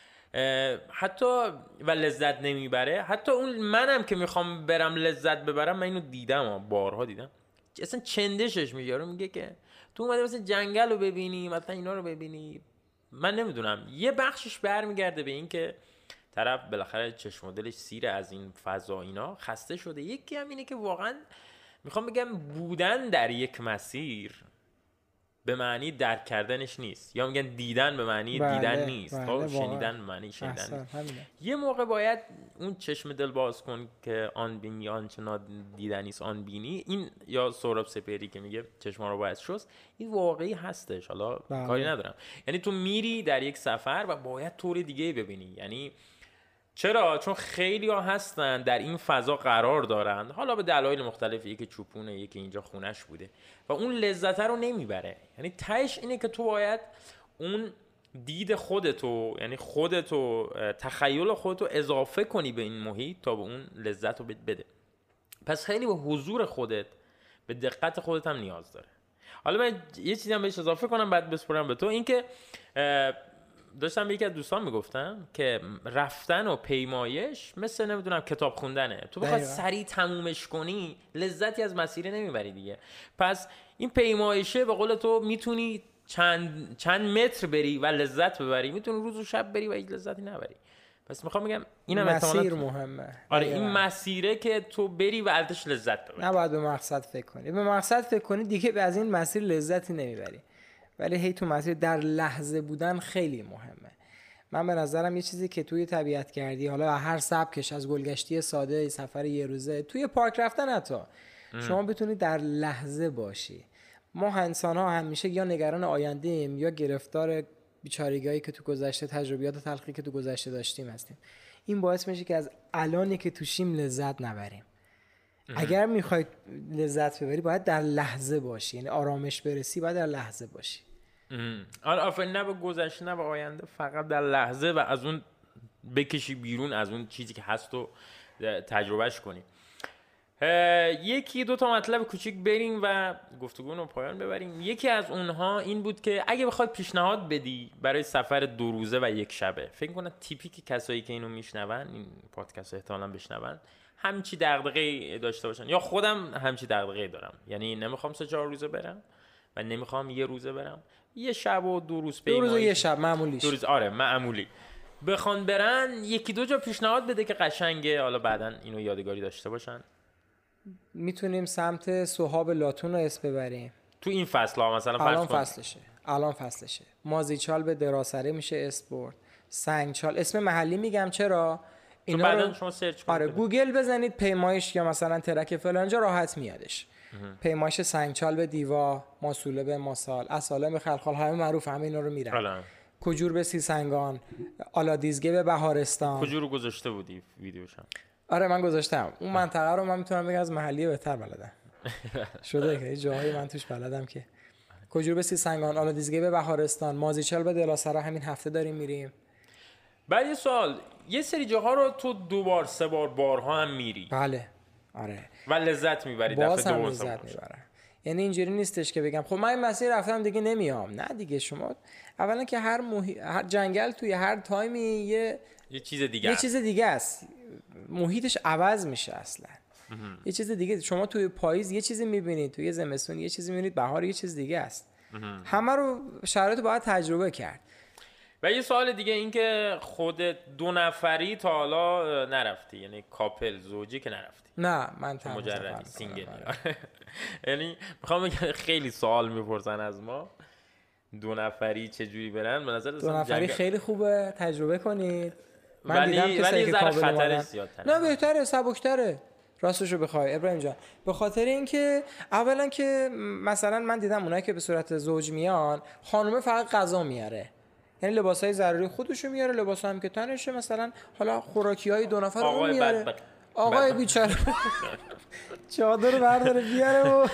A: حتی و لذت نمیبره. حتی اون منم که میخوام برم لذت ببرم، من اینو دیدم، بارها دیدم، اصلا چندشش میاره، میگه که تو اومده مثلا جنگل رو ببینی، مثلا اینا رو ببینی. من نمیدونم، یه بخشش برمیگرده به این که طرف بالاخره چشم و دلش سیر از این فضا، اینا خسته شده. یکی هم اینه که واقعا میخوام بگم بودن در یک مسیر به معنی درک کردنش نیست، یا میگن دیدن به معنی دیدن نیست. خب شنیدن به معنی شنیدن نیست. یه موقع باید اون چشم دل باز کن که آن بینی آنچه نادیدنی است آن بینی. این یا سهراب سپهری که میگه چشما رو باید شست، این واقعی هستش. حالا کاری ندارم، یعنی تو میری در یک سفر و باید طور دیگه ببینی. یعنی چرا؟ چون خیلی ها هستن در این فضا قرار دارن، حالا به دلایل مختلفی، یکی چوپونه، یکی اینجا خونش بوده و اون لذت رو نمیبره. یعنی تهش اینه که تو باید اون دید خودتو، یعنی خودتو، تخیل خودتو اضافه کنی به این محیط تا به اون لذت رو بده. پس خیلی به حضور خودت، به دقت خودت هم نیاز داره. حالا من یه چیزی هم بهش اضافه کنم بعد بسپرم به تو، این که داشتم به یکی از دوستان میگفتم که رفتن و پیمایش مثل نمیدونم کتاب خوندنه. تو بخواد سریع تمومش کنی لذتی از مسیر نمیبری دیگه. پس این پیمایشه به قول تو میتونی چند متر بری و لذت ببری، میتونی روز و شب بری و هیچ لذتی نبری. پس میخوام بگم اینم
B: مسیر مهمه.
A: آره این مسیره که تو بری و ازش لذت ببری،
B: نباید به مقصد فکر کنی. به مقصد فکر کنی دیگه از این مسیر لذتی نمیبری، ولی هی تو مسیر در لحظه بودن خیلی مهمه. من به نظرم یه چیزی که توی طبیعتگردی، حالا هر سبکش، از گلگشتی ساده، سفر یه روزه، توی پارک رفتن، حتی شما بتونی در لحظه باشی. ما انسان ها همیشه یا نگران آینده ایم یا گرفتار بیچارگی که تو گذشته، تجربیات تلخی که تو گذشته داشتیم هستیم. این باعث میشه که از الانی که توشیم لذت نبریم. اگر میخوای لذت ببری باید در لحظه باشی، یعنی آرامش برسی باید در لحظه باشی.
A: آره آفرین، نه به گذشته نه به آینده، فقط در لحظه و از اون بکشی بیرون، از اون چیزی که هست و تجربهش کنی. یکی دو تا مطلب کوچیک بریم و گفتگو رو پایان ببریم. یکی از اونها این بود که اگه بخواد پیشنهاد بدی برای سفر 2 روزه و 1 شبه، فکر کنم تیپیک کسایی که اینو میشنون، این پادکست احتمالاً بشنون، همچی دغدغه‌ای داشته باشن، یا خودم همچی دغدغه‌ای دارم، یعنی نمیخوام 3-4 روزه برم و نمیخوام 1 روزه برم، 1 شب و 2 روز پیمایی،
B: 2 روز و 1 شب معمولیش.
A: 2 روز آره معمولی. بخوان برن 1-2 جا پیشنهاد بده که قشنگه، حالا بعداً اینو یادگاری داشته باشن.
B: میتونیم سمت سوهاب لاتون رو اسم ببریم
A: تو این فصل ها مثلا
B: الان فصلشه. مازیچال به دراسره میشه اسپورت. سنگچال اسم محلی میگم چرا اینا رو
A: شما سرچ کنید.
B: آره گوگل بزنید پیمایش یا مثلا ترک فلانجا راحت میادش. پیمایش سنگچال به دیوا، ماسوله به ماسال، اصاله به خلخال، همه معروف، همه اینا رو میرن. کجور به سیسنگان، آلادیزگه به بهارستان.
A: کجور رو گذاشته بودی ویدیوشم؟
B: آره من گذاشتم. اون منطقه رو من میتونم بگم از محلی بهتر بلدم. شده که جاهای من توش بلدم که کجور به سیسنگان، آلادیزگه به بهارستان، مازیچال به دلاسرا همین هفته داریم میریم.
A: بعد یه سوال، یه سری جاها رو تو 2 بار 3 بار بارها هم میری.
B: بله آره.
A: و لذت میبری دفعه دوم لذت میبرم.
B: یعنی اینجوری نیستش که بگم خب من این مسیر رفتم دیگه نمیام. نه دیگه، شما اولا که هر جنگل توی هر تایمی یه چیز دیگه است. محیطش عوض میشه اصلا. یه چیز دیگه. شما توی پاییز یه چیزی میبینید، توی زمستون یه چیزی میبینید، بهار یه چیز دیگه است. همه رو شرایط باید تجربه کرد.
A: و یه سوال دیگه این که خود 2 نفری تا حالا نرفتی، یعنی کاپل زوجی که نرفتی؟
B: نه من تنها
A: مجردی سینگلی. یعنی میخوام بگم خیلی سوال میپرسن از ما 2 نفری چجوری برن. به نظر
B: 2 نفری خیلی خوبه، تجربه کنید.
A: من دیدم کسایی که کابل خطرش زیادتره.
B: نه بهتره، سبکتره راستشو بخوای ابراهیم جان. به خاطر اینکه اولا که مثلا من دیدم اونایی که به صورت زوج میان، خانومه فقط غذا میاره، یعنی لباسای ضروری خودشو میاره، لباسا هم که تنشه، مثلا حالا خوراکیای 2 نفر رو میاره. آقای بیچاره چادر رو برداره بیاره و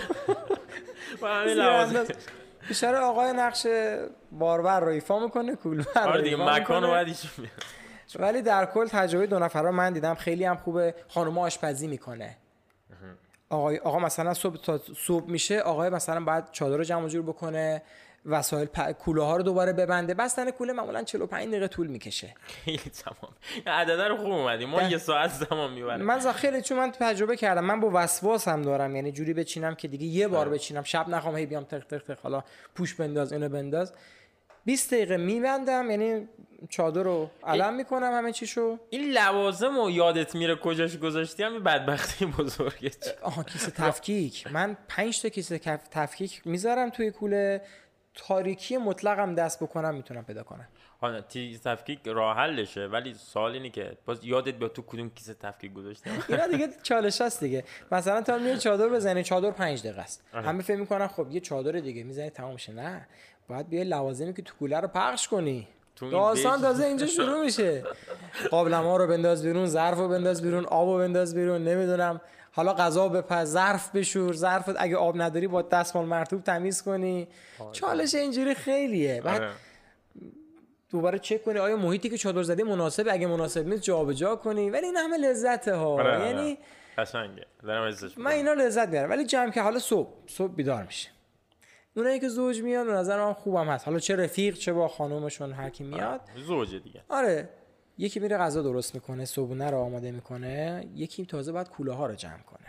B: بیچاره آقای نقش باربر رو ایفا میکنه، کولبر رو ایفا میکنه. ولی در کل تجربه 2 نفره رو من دیدم خیلی هم خوبه. خانوما آشپزی میکنه. آقا مثلا صبح میشه، آقای مثلا بعد چادر رو جمع جور بکنه، وسایل کوله ها رو دوباره ببنده. بستن کوله معمولا 45 دقیقه طول میکشه.
A: خیلی تمام. عدد رو خوب اومدیم. ما 1 ساعت زمان میبریم.
B: من خیلی چون من تجربه کردم، من با وسواس هم دارم، یعنی جوری بچینم که دیگه یه بار بچینم، شب نخوام هی بیام تق تق تق حالا پوش بنداز اینو بنداز. 20 دقیقه میبندم، یعنی چادر رو علم میکنم همه چیشو.
A: این لوازم رو یادت میره کجاش گذاشتی، هم بدبختی بزرگه.
B: کیسه تفکیک، من 5 تا کیسه تفکیک میذارم توی کوله. تاریکی مطلقم دست بکنم میتونم پیدا کنم.
A: کیسه تفکیک راه حلشه، ولی سوال اینه که باز یادت بیاد تو کدوم کیسه تفکیک گذاشتی.
B: اینا دیگه چالش هست دیگه. مثلا تا میای چادر بزنی، چادر 5 دقیقه است. همه فکر میکنن خب یه چادر دیگه میزنی تمام میشه. نه، باید بیای لوازمی که تو کوله رو پخش کنی. داستان تازه اینجا شروع میشه. قابلمه‌ها رو بنداز بیرون، ظرف رو بنداز بیرون، آب رو بنداز بیرون، نمیدونم حالا غذا بپز، ظرف بشور، ظرفت اگه آب نداری با دستمال مرطوب تمیز کنی. چالش اینجوری خیلیه. بعد دوباره چک کنی آیا محیطی که چادر زدی مناسبه، اگه مناسب نیست جابجا کنی. ولی این همه لذته ها. یعنی
A: قشنگه.
B: من اینا لذت میبرم. ولی جمع که حالا صبح بیدار میشه. اونایی که زوج میان به نظر من خوبم هست. حالا چه رفیق چه با خانومشون هر کی میاد.
A: زوج دیگه.
B: آره. یکی میره غذا درست میکنه، صبحونه رو آماده میکنه، یکی تازه بعد کوله ها رو جمع کنه.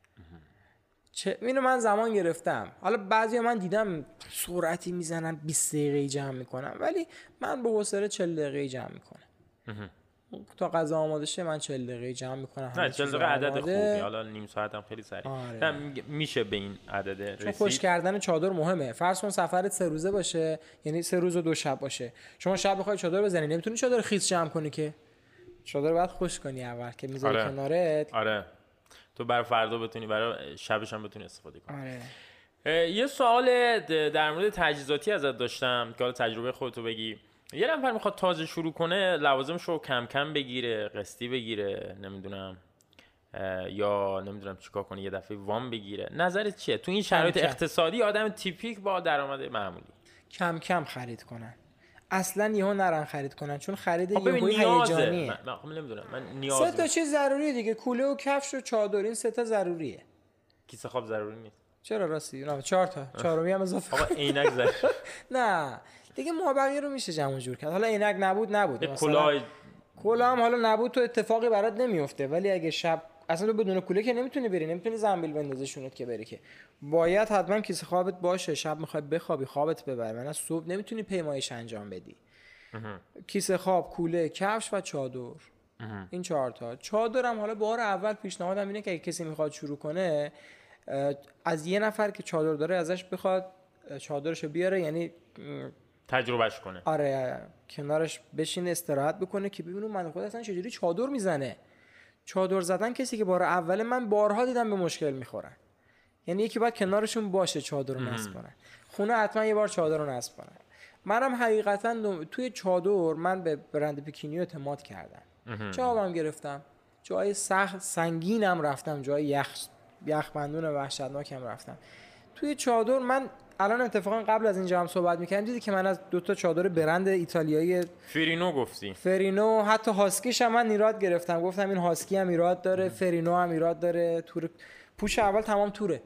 B: اینو من زمان گرفتم. حالا بعضیا من دیدم سرعتی میزنن 20 دقیقه جمع میکنن، ولی من به حوصله 40 دقیقه جمع میکنم. تا غذا آماده شه من 40 دقیقه جمع میکنم.
A: نه 40 دقیقه عدد خوبی، حالا نیم ساعت هم خیلی سریع.
B: آره.
A: میشه به این عدد رسید.
B: چون خوش کردن چادر مهمه. فرض کن سفرت 3 روزه باشه، یعنی 3 روز و 2 شب باشه. شما شب بخوای چادر بزنی، نمیتونی چادر خیس جمع کنی که. چادر باید خوش کنی اول که میذاری کنارت.
A: آره. تو برای فردا بتونی، برای شبش هم بتونی استفاده کنی.
B: آره.
A: یه سوال در مورد تجهیزاتی ازت داشتم که حالا تجربه خودتو بگی. یه نفر میخواد تازه شروع کنه، لوازمشو کم کم بگیره، قسطی بگیره، نمیدونم یا نمیدونم چیکار کنه، یه دفعه وام بگیره. نظرت چیه تو این شرایط اقتصادی؟ آدم تیپیک با درآمد معمولی
B: کم کم خرید کنن. اصلا یهو نرن خرید کنن، چون خرید
A: ببین
B: یهویی هیجانیه.
A: من نمیدونم، من نیاز
B: 3 تا چیز ضروریه دیگه، کوله و کفش و چادر، این 3 تا ضروریه.
A: کیسه خواب ضروری نیست.
B: چرا راستی؟ نه 4 تا، چهارمی هم اضافه.
A: آقا عینک ضروری.
B: نه دیگه مابقی رو میشه جمع جور کرد. حالا عینک نبود
A: کلاه
B: هم حالا نبود تو اتفاقی برات نمیفته، ولی اگه شب اصلا تو بدون کوله که نمیتونی بری، نمیتونی زنبیل بندازی شونت که بری، که باید حتما کیسه خوابت باشه. شب میخوای بخوابی خوابت ببر، من از صبح نمیتونی پیمایش انجام بدی. کیسه خواب، کوله، کفش و چادر. این 4 تا. چادرم حالا بار اول پیشنهادم اینه که اگه کسی میخواد شروع کنه از یه نفر که چادر داره ازش بخواد چادرشو بیاره، یعنی
A: تجربهش کنه.
B: آره کنارش بشینه استراحت بکنه که ببینم من خود اصلا چجوری چادر میزنه. چادر زدن کسی که بار اول من بارها دیدم به مشکل میخورن، یعنی یکی باید کنارشون باشه چادر رو نصب کنن. خونه حتما یه بار چادر رو نصب کنن. منم حقیقتا توی چادر من به برند پیکینیو اعتماد کردم. جوابم گرفتم، جای سخت سنگینم رفتم، جای یخ بندون وحشتناکم رفتم. توی چادر من الان اتفاقا قبل از اینجا هم صحبت می‌کردم، دیدی که من از 2 تا چادر برند ایتالیایی
A: فرینو گفتی،
B: فرینو، حتی هاسکیش هم من ایراد گرفتم، گفتم این هاسکی هم ایراد داره، فرینو هم ایراد داره، تور پوش اول تمام توره،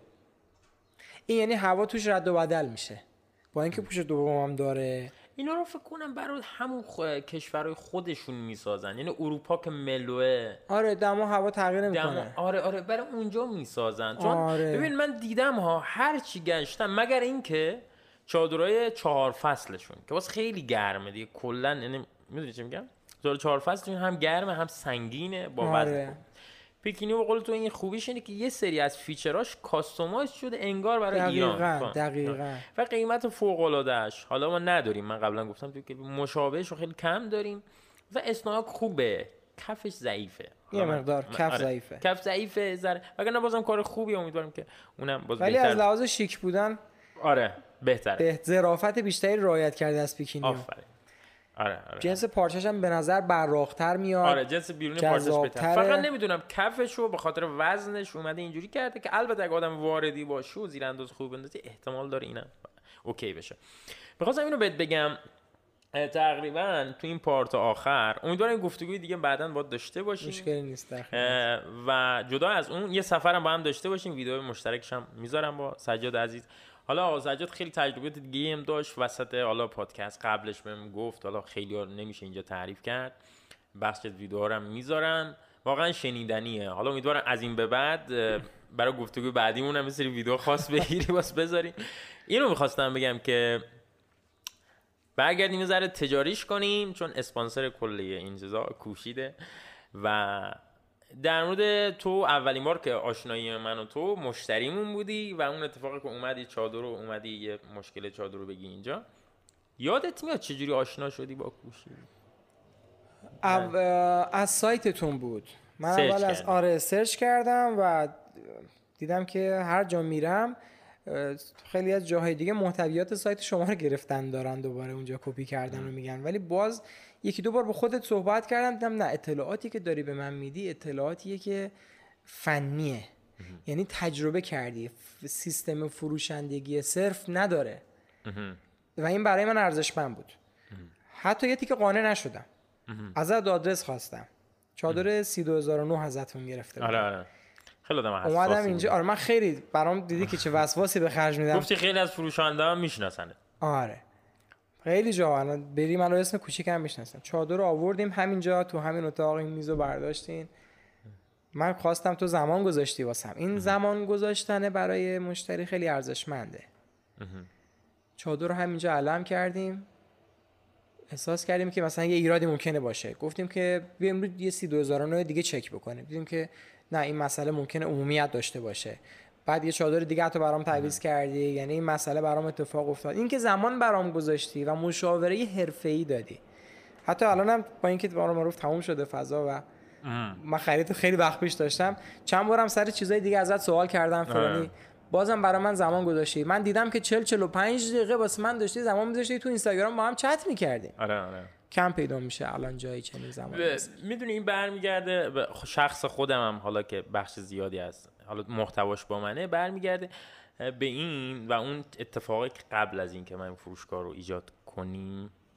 B: این یعنی هوا توش رد و بدل میشه، با اینکه پوش دوم هم داره.
A: اینا رو فکر کنم برای همون کشورهای خودشون میسازن، یعنی اروپا که ملوه،
B: آره دما هوا تغییر نمیکنه،
A: آره برای اونجا میسازن. چون
B: آره.
A: ببین من دیدم هر چی گشتم مگر اینکه چادرای 4 فصلشون که واسه خیلی گرمه دیگه کلا، یعنی میدونی چی میگم، چادر 4 فصلشون هم گرمه هم سنگینه با وزن.
B: آره.
A: پیکینیو به قول تو این خوبیش اینه که یه سری از فیچراش کاستومایز شده انگار برای ایران.
B: دقیقاً.
A: و قیمت فوق العاده‌اش حالا ما نداریم، من قبلا گفتم تو که مشابهش رو خیلی کم داریم و اسناک خوبه، کفش ضعیفه،
B: یه مقدار کف ضعیفه،
A: کف ضعیفه ذره، وگرنه بازم کار خوبیه، امیدوارم که اونم باز
B: ولی
A: بهتر،
B: از لحاظ شیک بودن
A: آره بهتره،
B: ظرافت بیشتری رعایت کرده از پیکینیو.
A: آفرین. آره.
B: جنس پارچه‌ش هم به نظر براق‌تر میاد.
A: آره جنس بیرونی پارچه‌ش بهتره. فقط نمیدونم کفشو به خاطر وزنش اومده اینجوری کرده که البته اگه آدم واردی باشه و زیر انداز خوب بندازه احتمال داره اینم اوکی بشه. می‌خواستم اینو بهت بگم تقریبا تو این پارت آخر، امیدوارم گفتگوی دیگه بعداً باید داشته باشیم،
B: مشکلی نیست
A: و جدا از اون یه سفرم با هم داشته باشیم، ویدیو مشترکش هم میذارم با سجاد عزیز. حالا سجاد خیلی تجربیات دیگه هم داشت وسط حالا پادکست، قبلش بهم گفت، حالا خیلی ها نمیشه اینجا تعریف کرد، بخش از ویدیوها رو هم میذارم، واقعا شنیدنیه. حالا امیدوارم از این به بعد برای گفتگوی بعدیمون هم یه سری ویدیو خاص بگیری واسه بذاریم. اینو می‌خواستم بگم که برگردیم یه ذره تجاریش کنیم، چون اسپانسر کلیه این چیزا کوشیده. و در مورد تو اولین بار که آشنایی من و تو مشتریمون بودی و اون اتفاقی که اومدی چادر رو اومدی یه مشکل چادر رو بگی اینجا، یادت میاد چجوری آشنا شدی با کوشی؟
B: از سایتتون بود. من اول از سرچ کردم و دیدم که هر جا میرم خیلی از جاهای دیگه محتویات سایت شما رو گرفتن دارن دوباره اونجا کپی کردن و میگن، ولی باز یکی دو بار با خودت صحبت کردم دیدم نه، اطلاعاتی که داری به من میدی اطلاعاتیه که فنیه، یعنی تجربه کردی، سیستم فروشندگی صرف نداره و این برای من ارزشمند بود. حتی یه تیکه قانع نشدم، ازت آدرس خواستم، چادر 32009 ازتون گرفته.
A: آره خیلی آدم حساسی
B: اومدم اینجا. آره من خیلی برام دیدی که چه وسواسی به خرج میدم.
A: گفتی خیلی از فروشنده‌ها میشناسنت.
B: آره خیلی جا الان بریم الان اسم کوچیکم میشناسن. چادر رو آوردیم همینجا تو همین اتاق، این میزو برداشتین. من خواستم تو زمان گذاشتی واسم. این زمان گذاشتنه برای مشتری خیلی ارزشمنده. چادر رو همینجا علم کردیم، احساس کردیم که مثلا یه ایرادی ممکنه باشه، گفتیم که بیا امروز یه 32009 دیگه چک بکنیم، دیدیم که نه این مسئله ممکنه عمومیت داشته باشه. بعد یه چادر دیگه تو برام تعویض کردی، یعنی این مسئله برام اتفاق افتاد. این که زمان برام گذاشتی و مشاوره حرفه‌ای دادی. حتی الانم با اینکه برام معروف تموم شده فضا و من خرید خیلی وقت پیش داشتم، چند بارم سر چیزای دیگه ازت سوال کردم فلانی، بازم برای من زمان گذاشتی. من دیدم که 40-45 دقیقه واسه من داشتی زمان می‌ذاشتی، تو اینستاگرام با هم چت می‌کردیم.
A: آره
B: کم پیدا میشه الان جایی چنین زمانی.
A: میدونی این برمیگرده به شخص خودم هم، حالا که بخش زیادی از حالا محتواش با منه، برمیگرده به این و اون اتفاقی که قبل از این که من فروشگاه رو ایجاد کنیم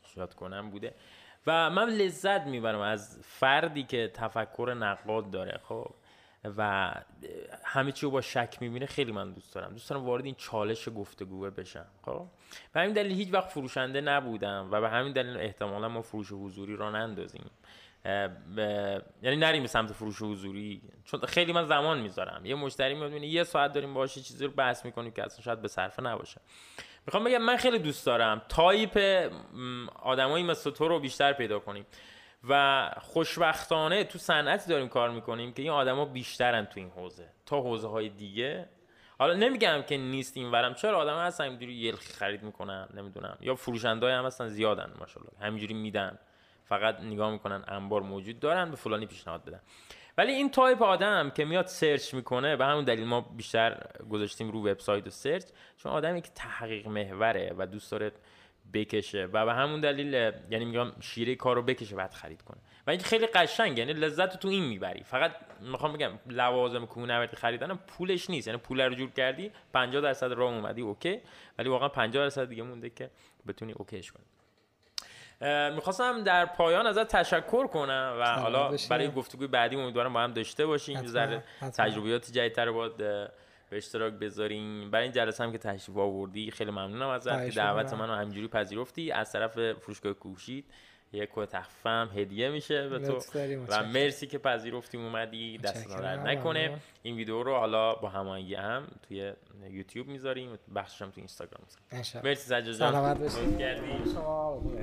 A: شاد کنم بوده و من لذت میبرم از فردی که تفکر نقاد داره خب و همه چی رو با شک میبینه. خیلی من دوست دارم وارد این چالش گفتگو بشم خب. به همین دلیل هیچ وقت فروشنده نبودم و به همین دلیل احتمالا ما فروش حضوری را نندازیم، یعنی نریم به سمت فروش حضوری، چون خیلی من زمان میذارم. یه مشتری میاد میبینه یه ساعت داریم باهاش چیزی رو بحث میکنیم که اصلا شاید به صرفه نباشه. میخوام بگم من خیلی دوست دارم تایپ آدمایی مثل تو رو بیشتر پیدا کنیم و خوشبختانه تو صنعتی داریم کار میکنیم که این آدما بیشترن تو این حوزه تا حوزه های دیگه. حالا نمیگم که نیست اینورم، چرا آدما هستن اینجوری یلخی خرید میکنن نمیدونم، یا فروشنده‌ای هم هستن زیادن ماشاءالله همینجوری میدن، فقط نگاه میکنن انبار موجود دارن به فلانی پیشنهاد بدن. ولی این تایپ آدم که میاد سرچ میکنه، به همون دلیل ما بیشتر گذاشتیم رو وبسایت و سرچ، چون آدمی که تحقیق محوره و دوست داره بکشه و به همون دلیل یعنی میگم شیره کارو بکشه بعد خرید کنه و این خیلی قشنگه، یعنی لذت تو این میبری. فقط میخوام بگم لوازم کوهنوردی خریدن پولش نیست، یعنی پول رو جور کردی 50% راه اومدی اوکی، ولی واقعا 50% دیگه مونده که بتونی اوکیش کنی. میخواستم در پایان ازت تشکر کنم و حالا برای گفتگوی بعدی امیدوارم با هم داشته باشیم، یه ذره تجربیات جدیدتر رو به اشتراک بذاریم. برای این جلسه هم که تشریف آوردی خیلی ممنونم ازت که دعوت منو همینجوری پذیرفتی. از طرف فروشگاه کوشید یک کد تخفیف هم هدیه میشه به تو و مرسی که پذیرفتی اومدی، دست ناراحت نکنه. این ویدیو رو حالا با هماهنگی هم توی یوتیوب میذاریم، بخشش هم توی اینستاگرام میذاریم. مرسی سجاد جان،
B: سلامت باشید.